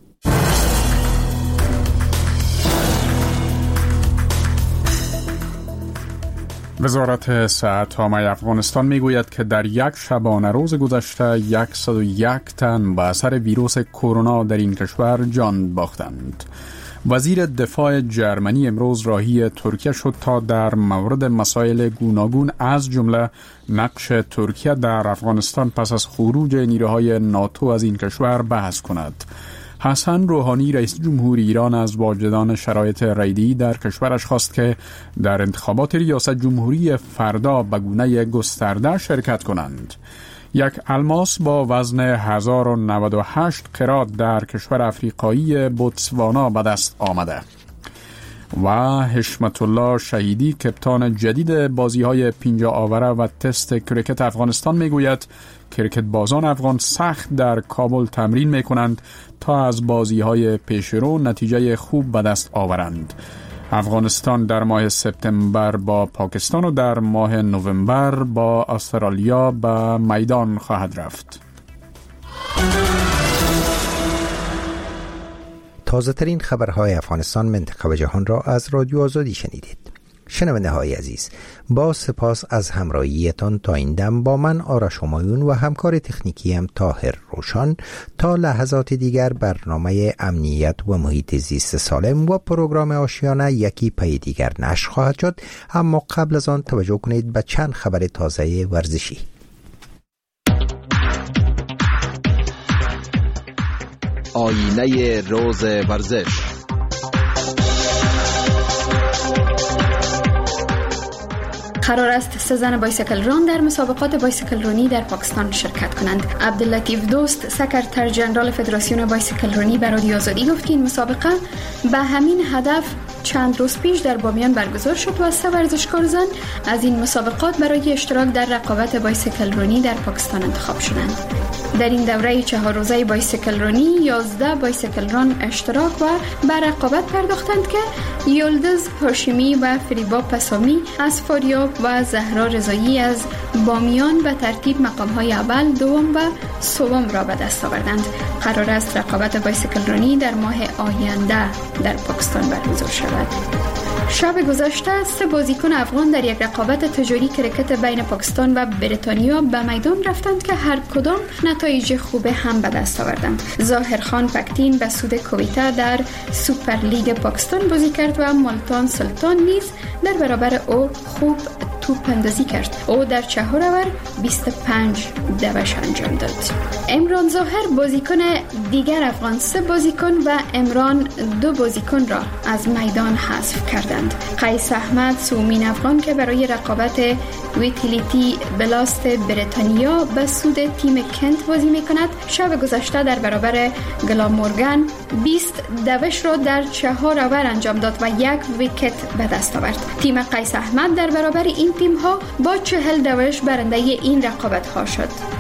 وزارت صحت عامه افغانستان میگوید که در یک شبانه روز گذشته صد و یک تن به اثر ویروس کرونا در این کشور جان باختند. وزیر دفاع جرمنی امروز راهی ترکیه شد تا در مورد مسائل گوناگون از جمله نقش ترکیه در افغانستان پس از خروج نیروهای ناتو از این کشور بحث کند. حسن روحانی رئیس جمهور ایران از واجدان شرایط رییدی در کشورش خواست که در انتخابات ریاست جمهوری فردا به گونه گسترده شرکت کنند. یک الماس با وزن هزار و نود و هشت قرات در کشور افریقایی بوتسوانا به دست آمده. و حشمت الله شهیدی کپتان جدید بازی‌های پینجا آوره و تست کریکت افغانستان میگوید کریکت بازان افغان سخت در کابل تمرین میکنند تا از بازی‌های پیشرو نتیجه خوب به دست آورند. افغانستان در ماه سپتامبر با پاکستان و در ماه نوامبر با استرالیا به میدان خواهد رفت. تازه ترین خبرهای افغانستان، منطقه و جهان را از رادیو آزادی شنیدید. شنونده های عزیز، با سپاس از همراهیتان تا این دم با من آرش همایون و همکار تکنیکیم طاهر روشان. تا لحظات دیگر برنامه امنیت و محیط زیست سالم و پروگرام آشیانه یکی پی دیگر نشر خواهد شد، اما قبل از آن توجه کنید به چند خبر تازه ورزشی. آینه روز ورزش. قرار است سه زن بایسکل ران در مسابقات بایسکل رانی در پاکستان شرکت کنند. عبداللطیف دوست، سکرتر جنرال فدراسیون بایسکل رانی، به رادیو آزادی گفت که این مسابقه به همین هدف چند روز پیش در بامیان برگزار شد و سه ورزشکار زن از این مسابقات برای اشتراک در رقابت بایسکل رانی در پاکستان انتخاب شدند. در این دوره چهار روزه بایسکل رانی یازده بایسکل ران اشتراک و به رقابت پرداختند که یلدز هاشمی و فریبا پسامی از فاریاب و زهرا رضایی از بامیان به ترتیب مقام‌های اول، دوم و سوم را به دست آوردند. قرار است رقابت بایسکل رانی در ماه آینده در پاکستان برگزار شود. شب گذشته سه بازیکن افغان در یک رقابت تجاری کریکت بین پاکستان و بریتانیا به میدان رفتند که هر کدام نتایج خوب هم به دست آوردند. ظاهرخان پکتین به سود کویته در سوپر لیگ پاکستان بازی کرد و ملتان سلطان نیز در برابر او خوب توپ اندازی کرد. او در چهار اوور بیست و پنج دوش انجام داد. امران ظاهر بازیکن دیگر افغان سه بازیکن و امران دو بازیکن را از میدان حذف کردند. قیس احمد سومین افغان که برای رقابت ویتیلیتی بلاست بریتانیا به سود تیم کنت بازی میکند، شب گذشته در برابر گلامورگان بیست دوش را در چهار اوور انجام داد و یک ویکت به دست آورد. تیم قیس احمد در برابر این تیم ها با چهل دوش برنده این رقابت ها شد.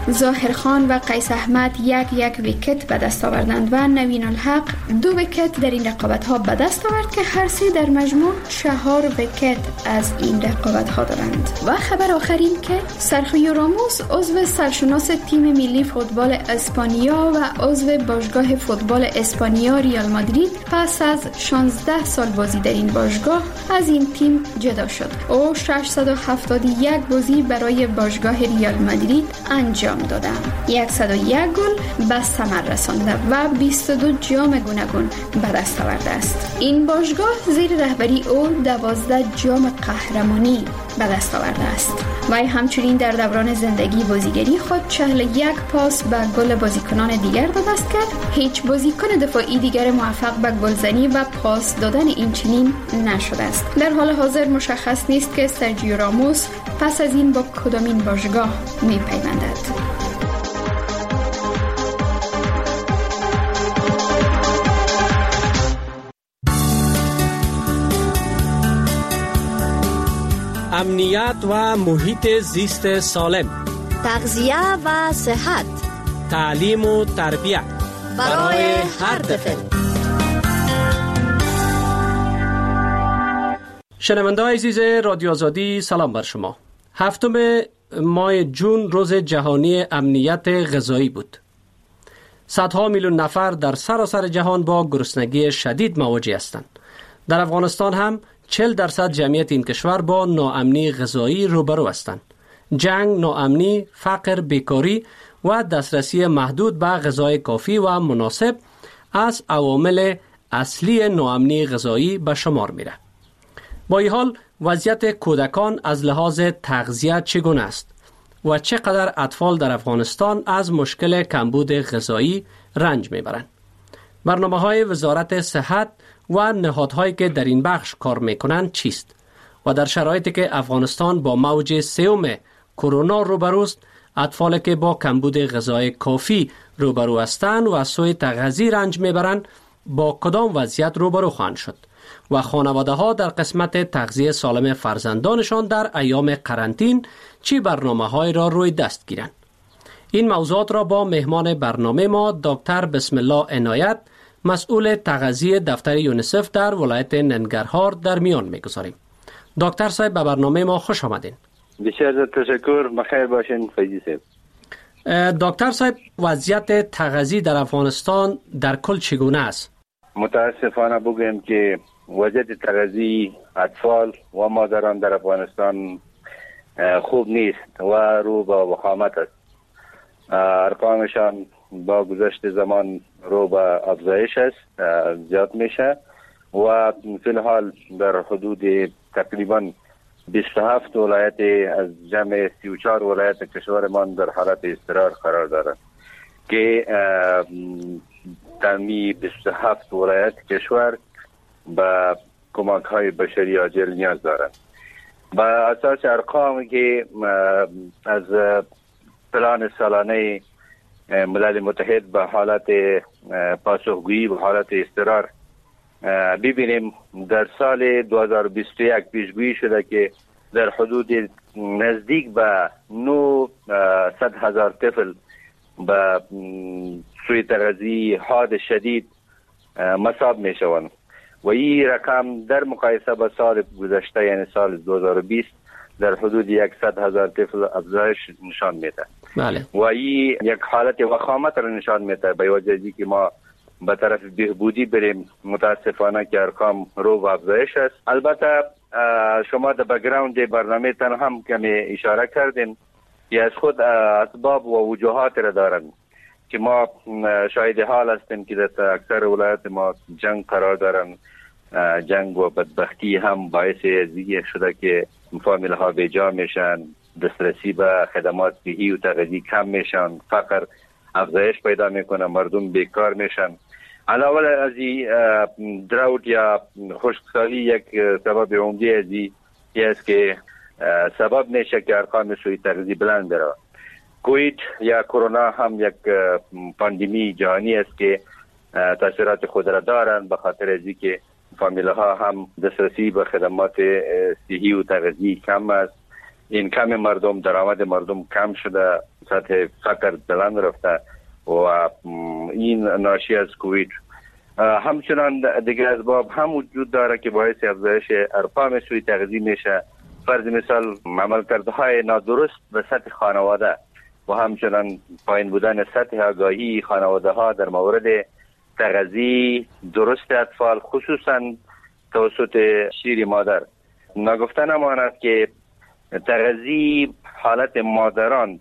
ظاهر خان و قیس احمد یک یک ویکت به دست آوردند و نوین الحق دو ویکت در این رقابت ها به دست آورد که هر سه در مجموع چهار ویکت از این رقابت ها دارند. و خبر آخرین که سرخیو راموس عضو سرشناس تیم ملی فوتبال اسپانیا و عضو باشگاه فوتبال اسپانیا ریال مادرید پس از شانزده سال بازی در این باشگاه از این تیم جدا شد. او ششصد و هفتاد و یک بازی برای باشگاه ریال مادرید انجام داده، صد و یک گل به ثمر رسانده و بیست و دو جام گوناگون به دست آورده است. این باشگاه زیر رهبری او دوازده جام قهرمانی به دست آورده است. و همچنین در دوران زندگی بازیگری خود چهل و یک پاس به گل بازیکنان دیگر داده است که هیچ بازیکن دفاعی دیگر موفق به گلزنی و پاس دادن این چنین نشده است. در حال حاضر مشخص نیست که سرجیو راموس پس از این با کدامین باشگاه می پیوندد. امنیت و محیط زیست سالم، تغذیه و صحت، تعلیم و تربیت برای هر طفل. شنونده‌های عزیز رادیو آزادی، سلام بر شما. هفتم ماه جون روز جهانی امنیت غذایی بود. صدها میلیون نفر در سراسر جهان با گرسنگی شدید مواجه هستند. در افغانستان هم چهل درصد جمعیت این کشور با ناامنی غذایی روبرو هستند. جنگ، ناامنی، فقر، بیکاری و دسترسی محدود به غذای کافی و مناسب از عوامل اصلی ناامنی غذایی به شمار میره. با این حال وضعیت کودکان از لحاظ تغذیه چگونه است و چقدر اطفال در افغانستان از مشکل کمبود غذایی رنج میبرند؟ برنامه‌های وزارت صحت و نهادهایی که در این بخش کار میکنند چیست؟ و در شرایطی که افغانستان با موج سوم کرونا روبروست، اطفالی که با کمبود غذای کافی روبرو هستند و از سوء تغذیه رنج میبرند با کدام وضعیت روبرو خواهند شد؟ و خانواده ها در قسمت تغذیه سالم فرزندانشان در ایام قرنطین چی برنامه های را روی دست گیرند؟ این موضوعات را با مهمان برنامه ما دکتر بسم الله عنایت، مسئول تغذیه دفتر یونیسف در ولایت ننگرهار در میان میگذاریم. دکتر صاحب به برنامه ما خوش آمدین. بسیار تشکر، بخیر باشین فیضی صاحب. دکتر صاحب، وضعیت تغذیه در افغانستان در کل چگونه است؟ متاسفانه بگویم که وضعیت تغذیه اطفال و مادران در افغانستان خوب نیست و رو به وخامت است. ارقامشان با گذشت زمان رو به افزایش است، زیاد میشه و فی الحال در حدود تقریبا بیست و هفت ولایت از جمع سی و چهار ولایت کشورمان در حالت اضطرار قرار دارند که تمی بیست و هفت ولایت کشور به کمک های بشری عاجل نیاز دارند. با اساس ارقامی که از پلان سالانه ملل متحد به حالت پاسخگویی به حالت اضطرار ببینیم، در سال دو هزار و بیست و یک پیشگویی شده که در حدود نزدیک به نهصد هزار طفل به سوء تغذیه حاد شدید مصاب می شوند و این رقم در مقایسه با سال گذشته یعنی سال دو هزار و بیست در حدود صد هزار طفل افزایش نشان میده. بله. و این یک حالت وخامت را نشان میده به وجه از که ما به طرف بهبودی بریم. متاسفانه که ارقام رو به افزایش است. البته شما در بک‌گراند برنامه تان هم کمی اشاره کردین که از خود اسباب و وجوهات را دارند که ما شاهد حال هستیم که در اکثر ولایات ما جنگ قرار دارند. جنگ و بدبختی هم باعث زیه شده که فامیل ها بیجا میشن، دسترسی به خدمات صحی و تغذیه کم میشن، فقر افزایش پیدا میکنه، مردم بیکار میشن. علاوه از این دراوت یا خشکسالی یک سبب عمده از این است که سبب میشه که ارقام سوء تغذیه بلند بره. کووید یا کرونا هم یک پاندمی جهانی است که تاثیرات خود را دارند، به خاطر از اینکه فامیل ها هم دسترسی به خدمات صحی و تغذیه کم است. این کم مردم، درآمد مردم کم شده، سطح فقر بلند رفته و این ناشی از کووید. همچنان دیگر اسباب هم وجود داره که باعث افزایش ارقام سوء تغذیه میشه. فرض مثال عملکردهای نادرست به سطح خانواده و همچنان پایین بودن سطح آگاهی خانواده ها در مورد تغذیه درست اطفال، خصوصا توسط شیر مادر. نگفته نماند که تغذیه حالت مادران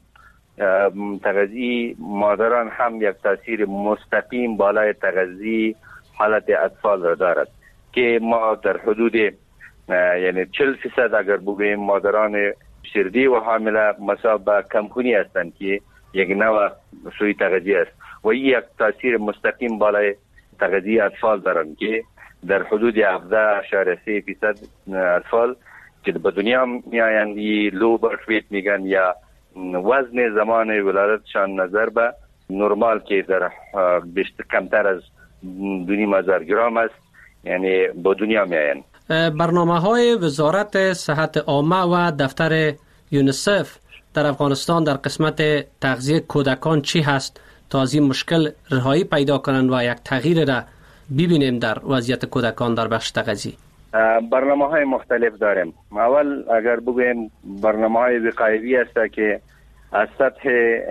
تغذیه مادران هم یک تاثیر مستقیم بالای تغذیه حالت اطفال را دارد که ما در حدود یعنی چهل فیصد اگر بگوییم مادران شیردی و حامله مسابقه کمخونی هستند که یک نوع سوء تغذیه است و این یک تاثیر مستقیم بالای تغذیه اطفال دارند که در حدود هفده اشاره سه فیصد اطفال که به دنیا می آیند لو برث ویت میگن یا وزن زمان ولادتشان نظر به نرمال که در بیشتر کمتر از دو نیم هزار گرم است، یعنی به دنیا می آیند. برنامه های وزارت صحت عامه و دفتر یونیسف در افغانستان در قسمت تغذیه کودکان چی هست تا از این مشکل رهایی پیدا کنند و یک تغییر را ببینیم در وضعیت کودکان در بخش تغذیه؟ برنامه های مختلف داریم. اول اگر بگویم برنامه های وقایوی است که از سطح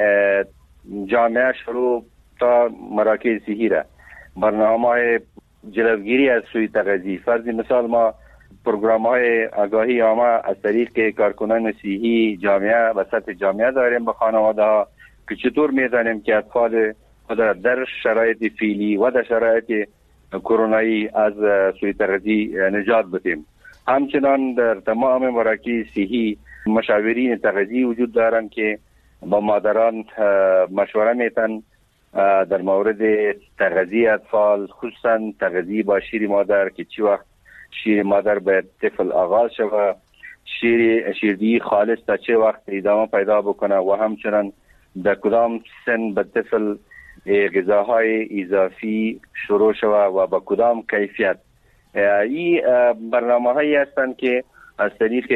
جامعه شروع تا مراکز صحی را برنامه های جلوگیری از سوء تغذیه. فرض مثال ما پروگرام های آگاهی عامه از طریق کارکنان صحی جامعه و سطح جامعه داریم به خانواده ها که چطور می‌دانیم که اطفال خود در شرایط فعلی و در شرایط کرونایی از سوء تغذیه نجات بدیم. همچنان در تمام مراکز صحی مشاورین تغذیه وجود دارند که با مادران مشوره میتن در مورد تغذیه اطفال، خصوصا تغذیه با شیر مادر که چی وقت شیر مادر به طفل آغاز شود، شیر شیردهی خالص تا چه وقت ادامه پیدا بکنه و همچنان در کدام سن به طفل غذاهای اضافی شروع شود و با کدام کیفیت. این برنامه هایی هستند که از طریق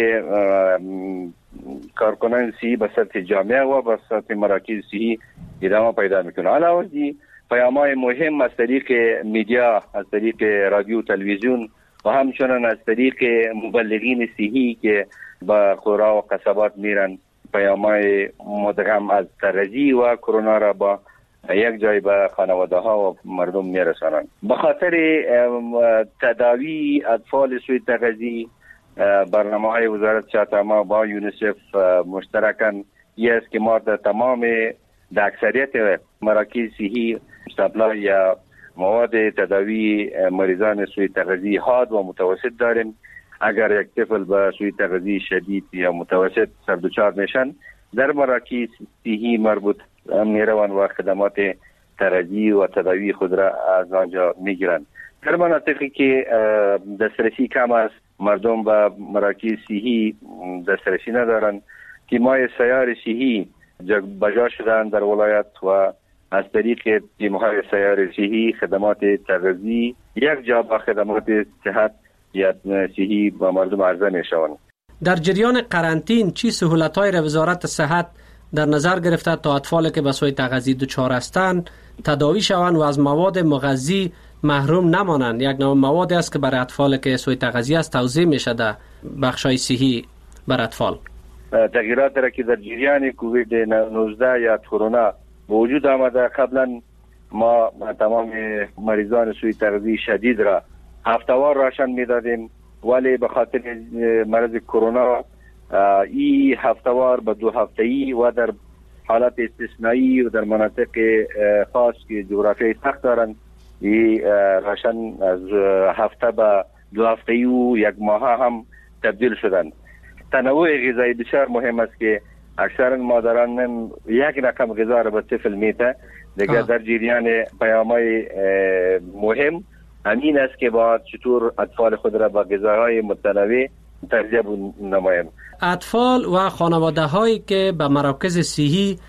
کارکنان صحی به سطح جامعه و به سطح مراکز صحی ادامه پیدا میکنه. علاوه از این پیام‌های مهم از طریق میدیا، از طریق رادیو تلویزیون و همچنان از طریق مبلغین صحی که با قرى و قصبات میرن پیام‌های مدغم از تغذیه و کرونا را با یک جای به خانواده ها و مردم میرسانند. به خاطر تداوی اطفال سوء تغذیه برنامه های وزارت صحت عامه با یونیسف مشترکاً این است که ما در تمام در اکثریت مراکز صحی سپلای یا مواد تداوی مریضان سوء تغذیه حاد و متوسط داریم. اگر یک طفل با سوء تغذیه شدید یا متوسط سر دچار میشن در مراکز صحی مربوط میروند و خدمات تغذیه و تداوی خود را از آنجا میگیرند. در مناطقی که دسترسی کم است، مردم به مراکز صحی دسترسی ندارند، تیم‌های سیار صحی بجا شدن در ولایت و از طریق تیم‌های سیار صحی خدمات تغذیه یک جا با خدمات صحت یا صحی با مردم عرضه میشوند. در جریان قرنطین چی سهولت‌های را وزارت صحت در نظر گرفته تا اطفالی که به سوء تغذیه دچار هستند تداوی شوند و از مواد مغذی محروم نمانند؟ یک نوع مواد است که برای اطفالی که سوء تغذیه است توزیع میشه در بخش‌های صحی بر اطفال. تغییرات را که در جریان کووید نوزده یا کرونا وجود آمده، قبلا ما تمام مریضان سوء تغذیه شدید را هفته‌وار راشن میدادیم، ولی به خاطر مرض کرونا این هفته‌وار به دو هفته‌ای و در حالت استثنایی و در مناطق خاص که جغرافیایی سخت دارند این راشن از هفته به دو هفته‌ای و یک ماه هم تبدیل شدند. تنوع غذایی بسیار مهم است که اکثر مادران یک رقم غذا را به طفل میته. دیگر در جریان پیام‌های مهم همین است که با چطور اطفال خود را با غذاهای متنوع تغذیه نماییم. اطفال و خانواده هایی که به مراکز صحی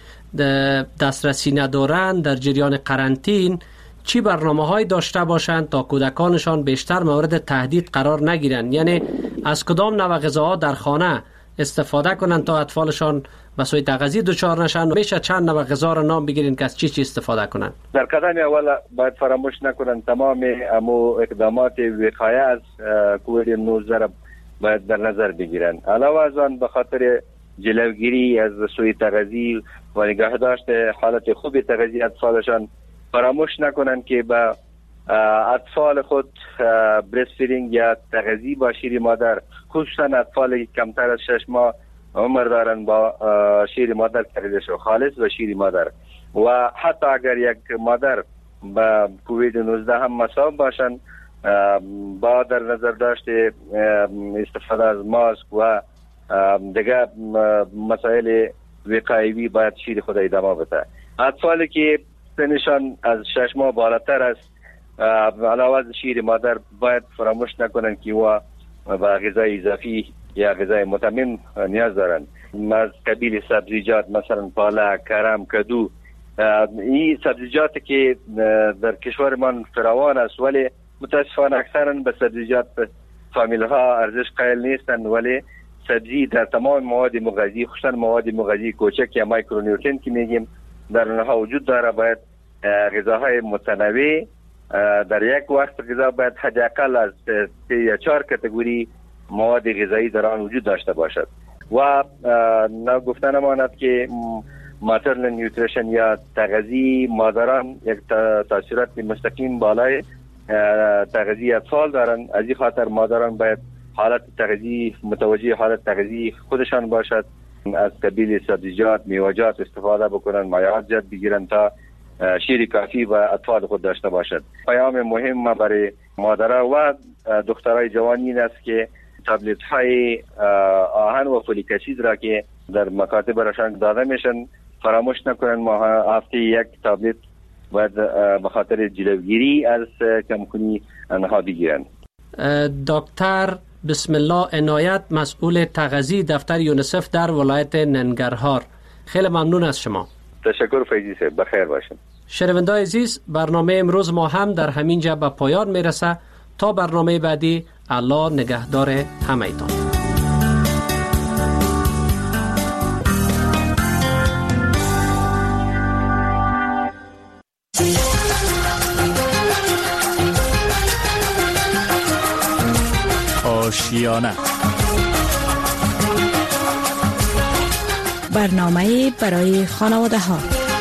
دسترسی ندارند در جریان قرنطین چی برنامه های داشته باشند تا کودکانشان بیشتر مورد تهدید قرار نگیرند؟ یعنی از کدام نوع غذاها در خانه استفاده کنن تا اطفالشان به سوی تغذیه دچار نشن؟ میشه چند نوع غذا را نام بگیرین که از چی چی استفاده کنن؟ در قدم اول باید فراموش نکنن تمام امو اقدامات وقایه از کووید نوزده را باید در نظر بگیرن. علاوه از آن به خاطر جلوگیری از سوی تغذیه و نگهداشت حالت خوب تغذیه اطفالشان فراموش نکنن که با اطفال خود بریست فیدینگ یا تغذیه با شیر مادر، خصوصا اطفال کمتر از شش ماه عمر دارن، با شیر مادر تغذیه شو خالص و شیر مادر. و حتی اگر یک مادر با کووید نوزده هم مصاب باشن با در نظر داشته استفاده از ماسک و دیگه مسائل وقایوی باید شیر خود ادامه بده. اطفالی که سنشان از شش ماه بالاتر است علاوه از شیر مادر باید فراموش نکنن که و با غذای اضافی یا غذای متمم نیاز دارن، از قبیل سبزیجات مثلا پالک، کرم، کدو. این سبزیجاتی که در کشور من فراوان است ولی متاسفانه اکثرا به سبزیجات فامیل ها ارزش قائل نیستند، ولی سبزی در تمام مواد مغذی خصوصا مواد مغذی کوچک یا مایکرونیوترین که میگیم در اونها وجود داره. باید غذاهای متنوع در یک وقت غذا باید حداقل از سه یا چهار کاتگوری مواد غذایی در آن وجود داشته باشد. و گفتن امانت که ماترنال نیوتریشن یا تغذیه مادران یک تاثیرات مستقیم بالای تغذیه اطفال دارن. از این خاطر مادران باید حالت تغذیه متوجه حالت تغذیه خودشان باشد، از قبیل سبزیجات، میوه‌جات استفاده بکنن، مایعات زیاد بگیرن تا شیر کافی و اطفال خود داشته باشد. پیام مهم برای مادرها و دخترای جوان این است که تابلت های آهن و فولیک اسید را که در مکاتب براشان داده میشن فراموش نکنن. ما هفته یک تابلت باید به خاطر جلوگیری از کمخونی آنها بگیرن. دکتر بسم الله عنایت، مسئول تغذیه دفتر یونیسف در ولایت ننگرهار، خیلی ممنون از شما. تشکر فیضی صاحب، بخیر باشین. شنونده‌های عزیز، برنامه امروز ما هم در همین جا به پایان میرسه. تا برنامه بعدی، الله نگهدار همه‌تان. آشیانه برنامه برای خانواده ها.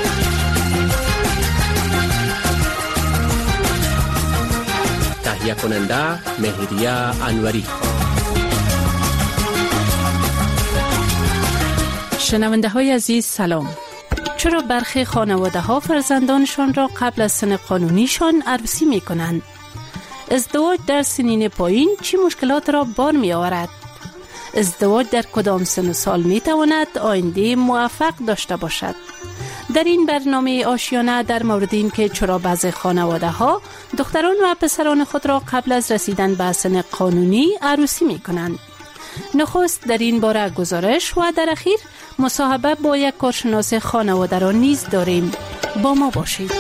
تهیه کننده مهریه انوری. شنونده های عزیز سلام. چرا برخی خانواده ها فرزندانشان را قبل از سن قانونیشان عروسی می کنند؟ ازدواج در سنین پایین چه مشکلات را بار می آورد؟ ازدواج در کدام سن و سال می تواند آینده موفق داشته باشد؟ در این برنامه آشیانه در مورد این که چرا بعضی خانواده ها دختران و پسران خود را قبل از رسیدن به سن قانونی عروسی می کنند. نخست در این باره گزارش و در اخیر مصاحبه با یک کارشناس خانواده را نیز داریم. با ما باشید.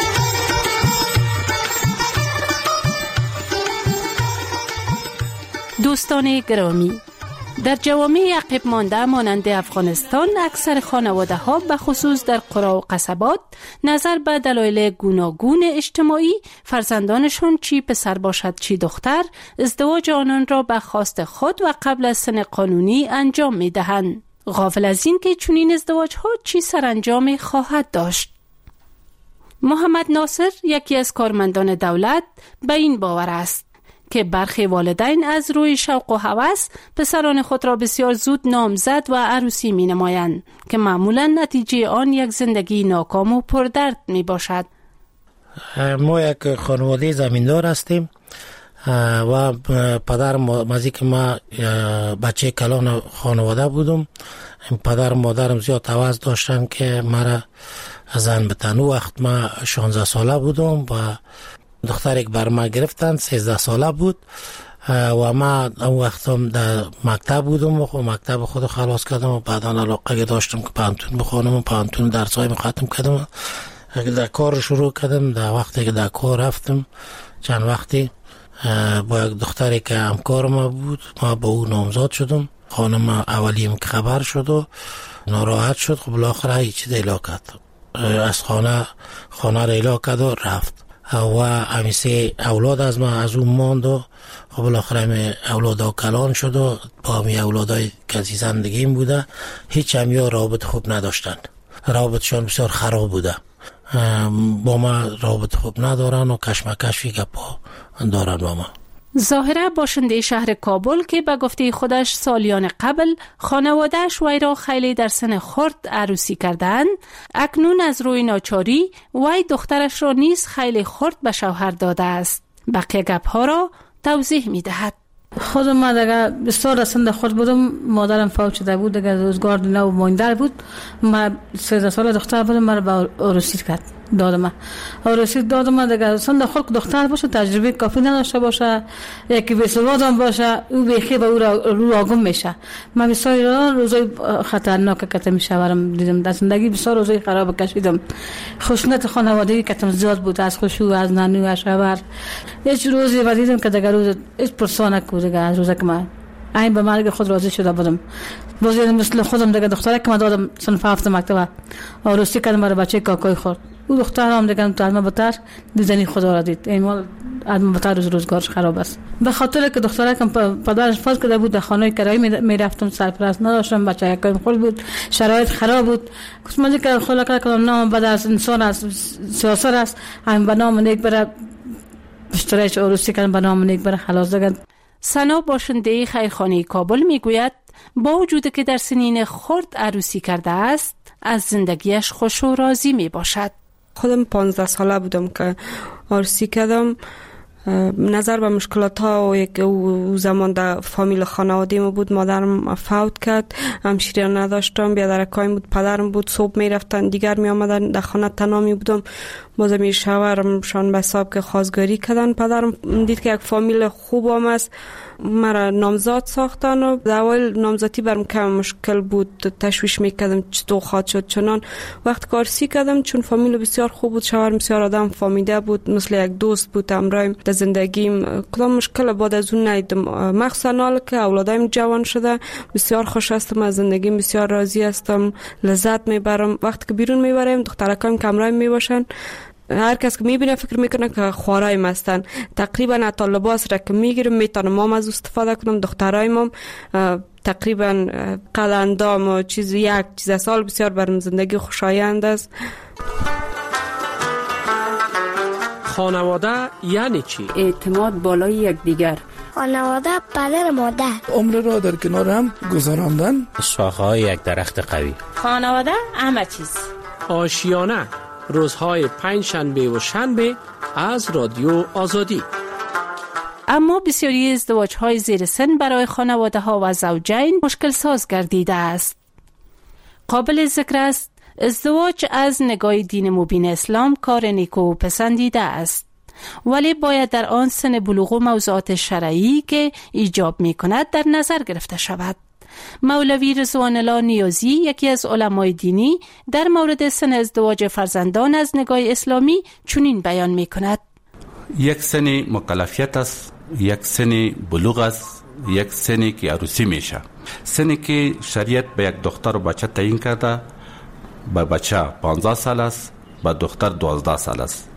دوستان گرامی، در جوامع عقب مانده مانند افغانستان اکثر خانواده ها به خصوص در قرى و قصبات نظر به دلایل گوناگون اجتماعی فرزندانشان چی پسر باشد چی دختر ازدواج آنان را به خواست خود و قبل از سن قانونی انجام می دهند، غافل از این که چنین ازدواج ها چی سرانجام خواهد داشت. محمد ناصر یکی از کارمندان دولت به این باور است که برخی والدین از روی شوق و هوس پسران خود را بسیار زود نامزد و عروسی می نمایند که معمولا نتیجه آن یک زندگی ناکام و پردرد می باشد. ما یک خانواده زمیندار هستیم و پدر مازی که ما بچه کلان خانواده بودم. پدر مادرم زیاد عوض داشتن که مرا زن بتن. وقت ما شانزده ساله بودم و دختر یک بر ما گرفتن، سیزده ساله بود و ما اون وقت هم در مکتب بودم و مکتب خود خلاص کردم و بعدا علاقه داشتم که پانتون بخونم و پانتون درسای ختم کردم. در کار شروع کردم. در وقتی که در کار رفتم چند وقتی با یک دختری که همکار ما بود ما با او نامزد شدم خانم اولیم که خبر شد و ناراحت شد. خب بالاخره هیچ دیلا کرد، از خانه خانه را ایلا کرد و رفت و همیشه اولاد از ما از اون ماند و خب بالاخره همی اولاد ها کلان شد و با همی اولاد های کسی زندگیم بوده. هیچ همی ها رابط خوب نداشتن، رابطشان بسیار خراب بوده. با ما رابط خوب ندارن و کشمکشی که پا دارن با ما. ظاهره باشنده شهر کابل که به گفته خودش سالیان قبل خانوادهش وی را خیلی در سن خرد عروسی کردند، اکنون از روی ناچاری وی دخترش را نیز خیلی خرد به شوهر داده است. بقیه گپ‌ها را توضیح می دهد. خودم من دیگه بسیار سن خرد بودم، مادرم فوت شده بود، دیگه روزگار نو ماندار بود. ما سیزده سال دختر بودم، مرا به عروسی کرد دادم عروسی دادم دیگه. سن خرد دختر باشه، تجربه کافی نداشته باشه، یکی بی‌سوادم باشه، او بیخی به او رو آگم میشه. من بسیار روزای خطرناک کتم میشورم دیدم، در زندگی بسیار روزای خراب کشیدم. خشونت خانوادگی کتم زیاد بود، از خشوع، از نانو، از شوهر. هیچ روزی و دیدم که دیگه روز هیچ پرسانه کو دیگه از روزی که من این به مرگ خود راضی شده بودم. بازی مثل خودم دیگه دختره که من دادم صنف هفت مکتب عروسی کردم برای بچه کاکای خورد. او دختر هم دیگه تو علم بتر دیدنی خدا را دید. این مال علم بتر روز روزگارش خراب است. به خاطر که دختره که پدرش فوت کرده بود، در خانه کرایی می رفتم، سرپرست نداشتم، بچه کاکای خورد بود، شرایط خراب بود. قسمتی که خدا کردم نام بعد از انسان است، سیاست است، همین به نام نیک بره اشتراک عروسی کردن، به نام نیک بره خلاص دیگه. سنا باشنده خیرخانه کابل میگوید با وجود که در سنین خرد عروسی کرده است، از زندگیش خوش و راضی می باشد. خودم پانزده ساله بودم که عروسی کردم. نظر به مشکلات ها و یک او زمان در فامیل خانواده ما بود، مادرم فوت کرد، همشیره نداشتم، بیادرکایم بود، پدرم بود، صبح می رفتن، دیگر می آمدن، در خانه تنها می بودم. بازم می شوهرم شان به حساب که خواستگاری کردن. پدرم دید که یک فامیل خوب هم است، مرا نامزاد ساختن و در اول نامزادی برم کم مشکل بود، تشویش میکردم چطور خواهد شد. چنان وقت کارسی کردم چون فامیل بسیار خوب بود، شوهرم بسیار آدم فامیده بود، مثل یک دوست بود همراهم در زندگیم. کدام مشکل بعد از اون ندیدم، مخصوصا حالا که اولادایم جوان شده بسیار خوش هستم، از زندگیم بسیار راضی هستم، لذت میبرم. وقتی که بیرون میبرم دخترکام که همراهم میباشن، هر کس که میبینه فکر میکنه که خوارایم هستن. تقریبا حتی لباس را که میگیرم میتونم مام از استفاده کنم. دخترایم هم تقریبا قلندام و چیز یک چیز سال بسیار برم زندگی خوشایند است. خانواده یعنی چی؟ اعتماد بالای یکدیگر. خانواده پدر مادر. عمر را در کنار هم گذراندن. شاخه‌های یک درخت قوی. خانواده همه چیز. آشیانه روزهای پنج شنبه و شنبه از رادیو آزادی. اما بسیاری ازدواج‌های زیر سن برای خانواده‌ها و زوجین مشکل ساز گردیده است. قابل ذکر است ازدواج از نگاه دین مبین اسلام کار نیکو و پسندیده است، ولی باید در آن سن بلوغ و موضوعات شرعی که ایجاب می‌کند در نظر گرفته شود. مولوی رضوان الله نیازی، یکی از علمای دینی، در مورد سن ازدواج فرزندان از نگاه اسلامی چنین بیان می‌کند: یک سن مکلفیت است، یک سن بلوغ است، یک سنی که عروسی میشه. سنی که شریعت به یک دختر و بچه تعیین کرده، به بچه پانزده سال است، به دختر دوازده سال است.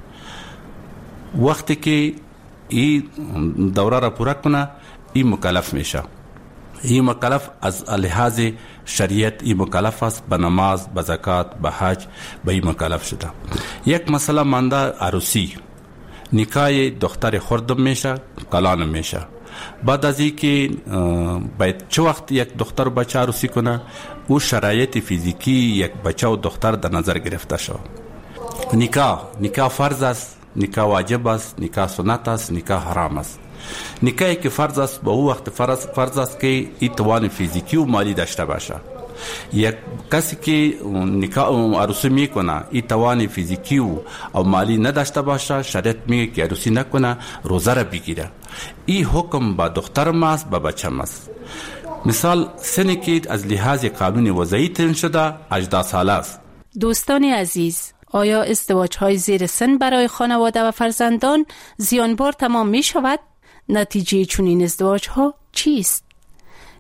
وقتی که این دوره را پورا کنه، این مکلف میشه. این مکلف از لحاظ شریعت این مکلف است، به نماز، به زکات، به حج، به این مکلف شده. یک مسئله مانده عروسی. نکاح دختر خردم میشه، کلانم میشه. بعد از این که باید چه وقت یک دختر و بچه عروسی کنه، او شرایط فیزیکی یک بچه و دختر در نظر گرفته شد. نکاح نکاح فرض است، نکاح واجب است، نکاح سنت است، نکاح حرام است. نکاحی که فرض است به او وقت فرض, فرض است که این توان فیزیکی و مالی داشته باشه. یک کسی که نکاح عروسی میکنه این توان فیزیکی و او مالی نداشته باشه، شریعت میگه که عروسی نکنه، روزه را بگیره. این حکم با دخترم است، با بچم است. مثال سنی که از لحاظ قانون وضعی تعیین شده هجده ساله است. دوستان عزیز، آیا ازدواج‌های زیر سن برای خانواده و فرزندان زیانبار تمام می شود؟ نتیجه چنین ازدواج‌ها چیست؟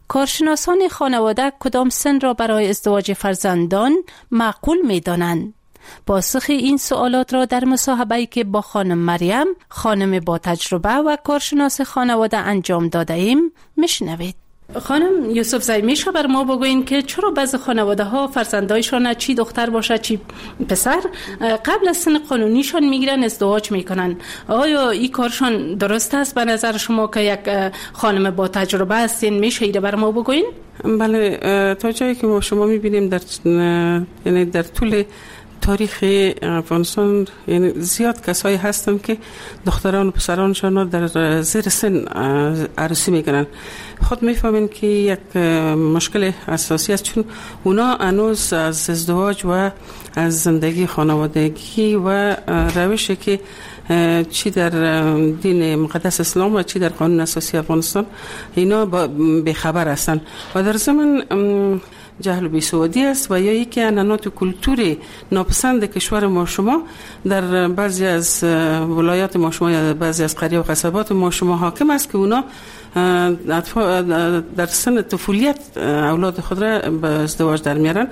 کارشناسان خانواده کدام سن را برای ازدواج فرزندان معقول می دانند؟ پاسخ این سوالات را در مصاحبه‌ای که با خانم مریم، خانم با تجربه و کارشناس خانواده انجام داده ایم میشنوید. خانم یوسف زی، میشه بر ما بگوین که چرا بعضی خانواده ها فرزندایشان چی دختر باشه چی پسر قبل از سن قانونیشان میگیرن ازدواج میکنن؟ آیا این کارشان درست است به نظر شما که یک خانم با تجربه هستین؟ میشه ایره بر ما بگوین؟ بله، تا جایی که ما شما میبینیم در یعنی در طول تاریخ افغانستان یعنی زیاد کسایی هستن که دختران و پسرانشان را در زیر سن عروسی میکنن. خود میفهمین که یک مشکل اساسی است، چون اونا هنوز از ازدواج و از زندگی خانوادگی و روشی که چی در دین مقدس اسلام و چی در قانون اساسی افغانستان اینا به خبر هستن و در ضمن جهل و بیسوادی است و یا یکی عنعنات و کلتور ناپسند کشور ما شما در بعضی از ولایات ما شما یا بعضی از قریه و قصبات ما شما حاکم است که اونا در سن طفولیت اولاد خود را به ازدواج در میارن.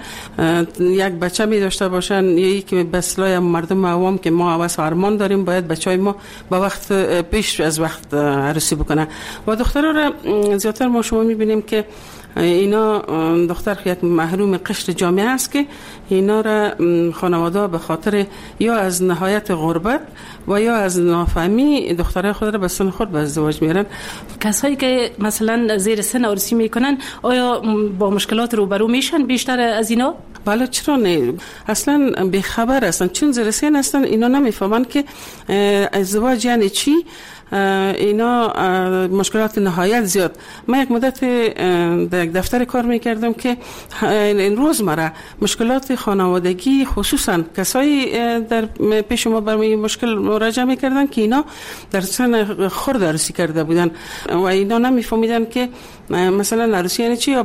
یک بچه می داشته باشن یا یکی به اصطلاح مردم عوام که ما هوس و ارمان داریم باید بچهای ما با وقت پیش از وقت عروسی بکنن و دخترها را زیادتر ما شما میبینیم که اینا دختر یک محروم قشر جامعه است که اینا را خانواده به خاطر یا از نهایت غربت و یا از نافهمی دخترای خود را به سن خود به ازدواج میارن. کسایی که مثلا زیر سن عروسی میکنن آیا با مشکلات روبرو میشن بیشتر از اینا؟ بله، چرا نه؟ اصلا به خبر هستن، چون زیر سن هستن اینا نمیفهمن که ازدواج یعنی چی. اینا مشکلات نهایت زیاد. من یک مدت در یک دفتر کار میکردم که این روزمره مشکلات خانوادگی خصوصا کسایی در پیش ما برای مشکل مراجعه میکردن که اینا در سن خرد عروسی کرده بودن و اینا نمیفهمیدن که مثلا عروسی یعنی چی. یا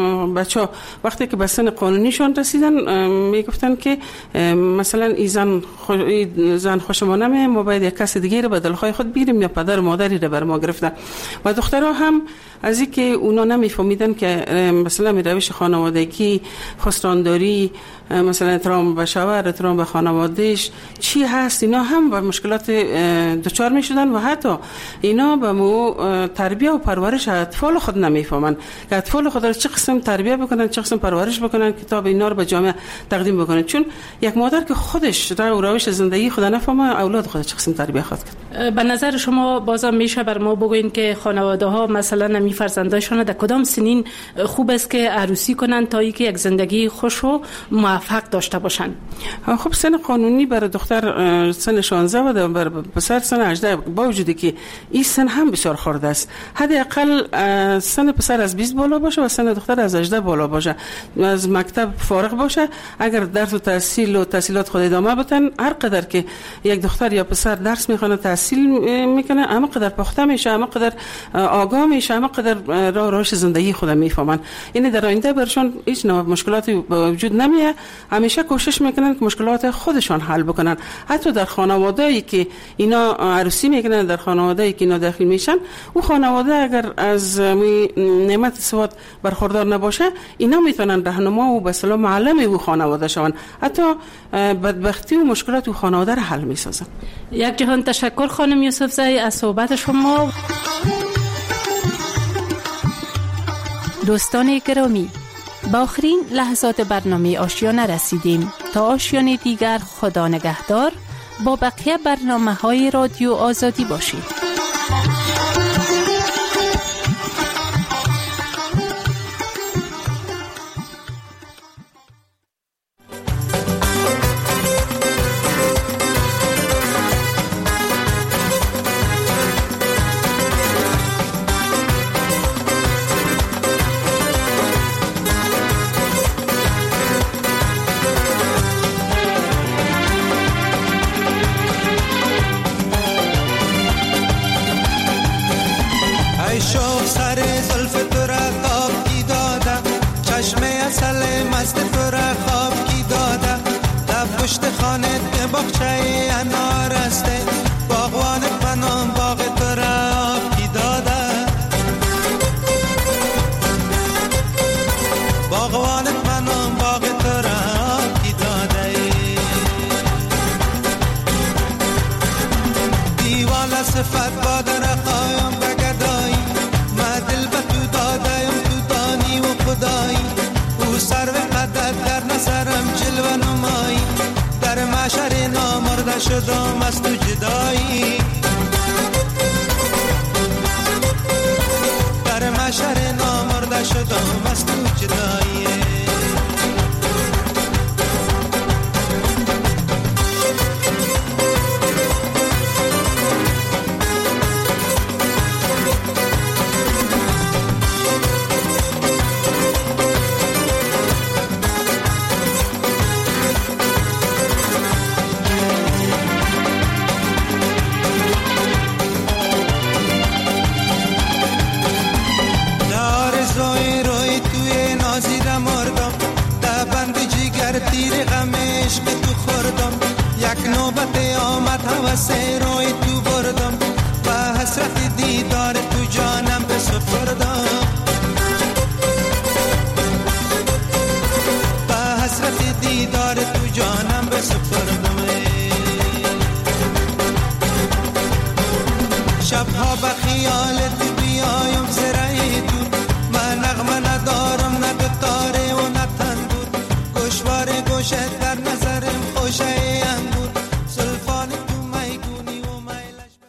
بچه وقتی که به سن قانونیشان رسیدن میگفتن که مثلا ای زن خوش زن خوشمانه، ما باید یک کس دیگه رو به دلخواه خود بگیریم یا پدر مادری رو بر ما گرفتن. و دخترها هم از اینکه اونا نمیفهمیدن که مثلا می روش خانوادگی، خسرانداری، مثلا احترام به شوهر، احترام به خانوادهش چی هست، اینا هم با مشکلات دچار می شدن و حتی اینا به مو تربیت و پرورش اطفال خود نمیفهمن که اطفال خود را چه قسم تربیت بکنن، چه قسم پرورش بکنن که تا اینا رو به جامعه تقدیم بکنن. چون یک مادر که خودش رو روش زندگی خود نفهمه، اولاد خود چه قسم تربیت خواهد کرد. به نظر شما بازم میشه بر ما بگوین که خانواده ها مثلا می فرزندایشان در کدام سنین خوب است که عروسی کنن تا اینکه یک زندگی خوش و موفق داشته باشن؟ خب سن قانونی برای دختر سن شانزده و برای پسر سن هجده، با وجودی که این سن هم بسیار خرد است. حداقل سن پسر از بیست بالا باشه و سن دختر از هجده بالا باشه، از مکتب فارغ باشه، اگر درس و تحصیل و تحصیلات خود ادامه بدن، هر قدر که یک دختر یا پسر درس میخونه تحصیل میکنه، اما قدر پخته میشه، اما قدر آگاه میشه، اما قدر راه روش زندگی خود میفهمن. یعنی در آینده برشون هیچ نوع مشکلاتی وجود نمیه. همیشه کوشش میکنن که مشکلات خودشان حل بکنن. حتی در خانواده‌ای که اینا عروسی میکنن، در خانواده‌ای که اینا داخل میشن، او خانواده اگر از نعمت سواد برخوردار نباشه، اینا میتونن راهنما و به اصطلاح معلم او خانواده شون، حتی بدبختی و مشکلات او خانواده را حل میسازن. یک جهان تشکر خانم یوسف زی از صحبت شما. دوستان گرامی، با آخرین لحظات برنامه آشیانه رسیدیم. تا آشیانه دیگر خدا نگهدار. با بقیه برنامه های رادیو آزادی باشید. جمال صفت با در قایم بگدایی ما دل به تو دادایم تو دانی و خدایی او سر و قدت در نظرم جلوه نمایی در معشر نامرده شدم از تو جدایی در معشر نامرده شدم از تو جدایی تیر غمش به تو خوردم یک نوبت آمد هوس روی تو بردم و حسرت دیدار تو جانم به سپردم و حسرت دیدار تو جانم به سپردم شبها به خیال تو بیایم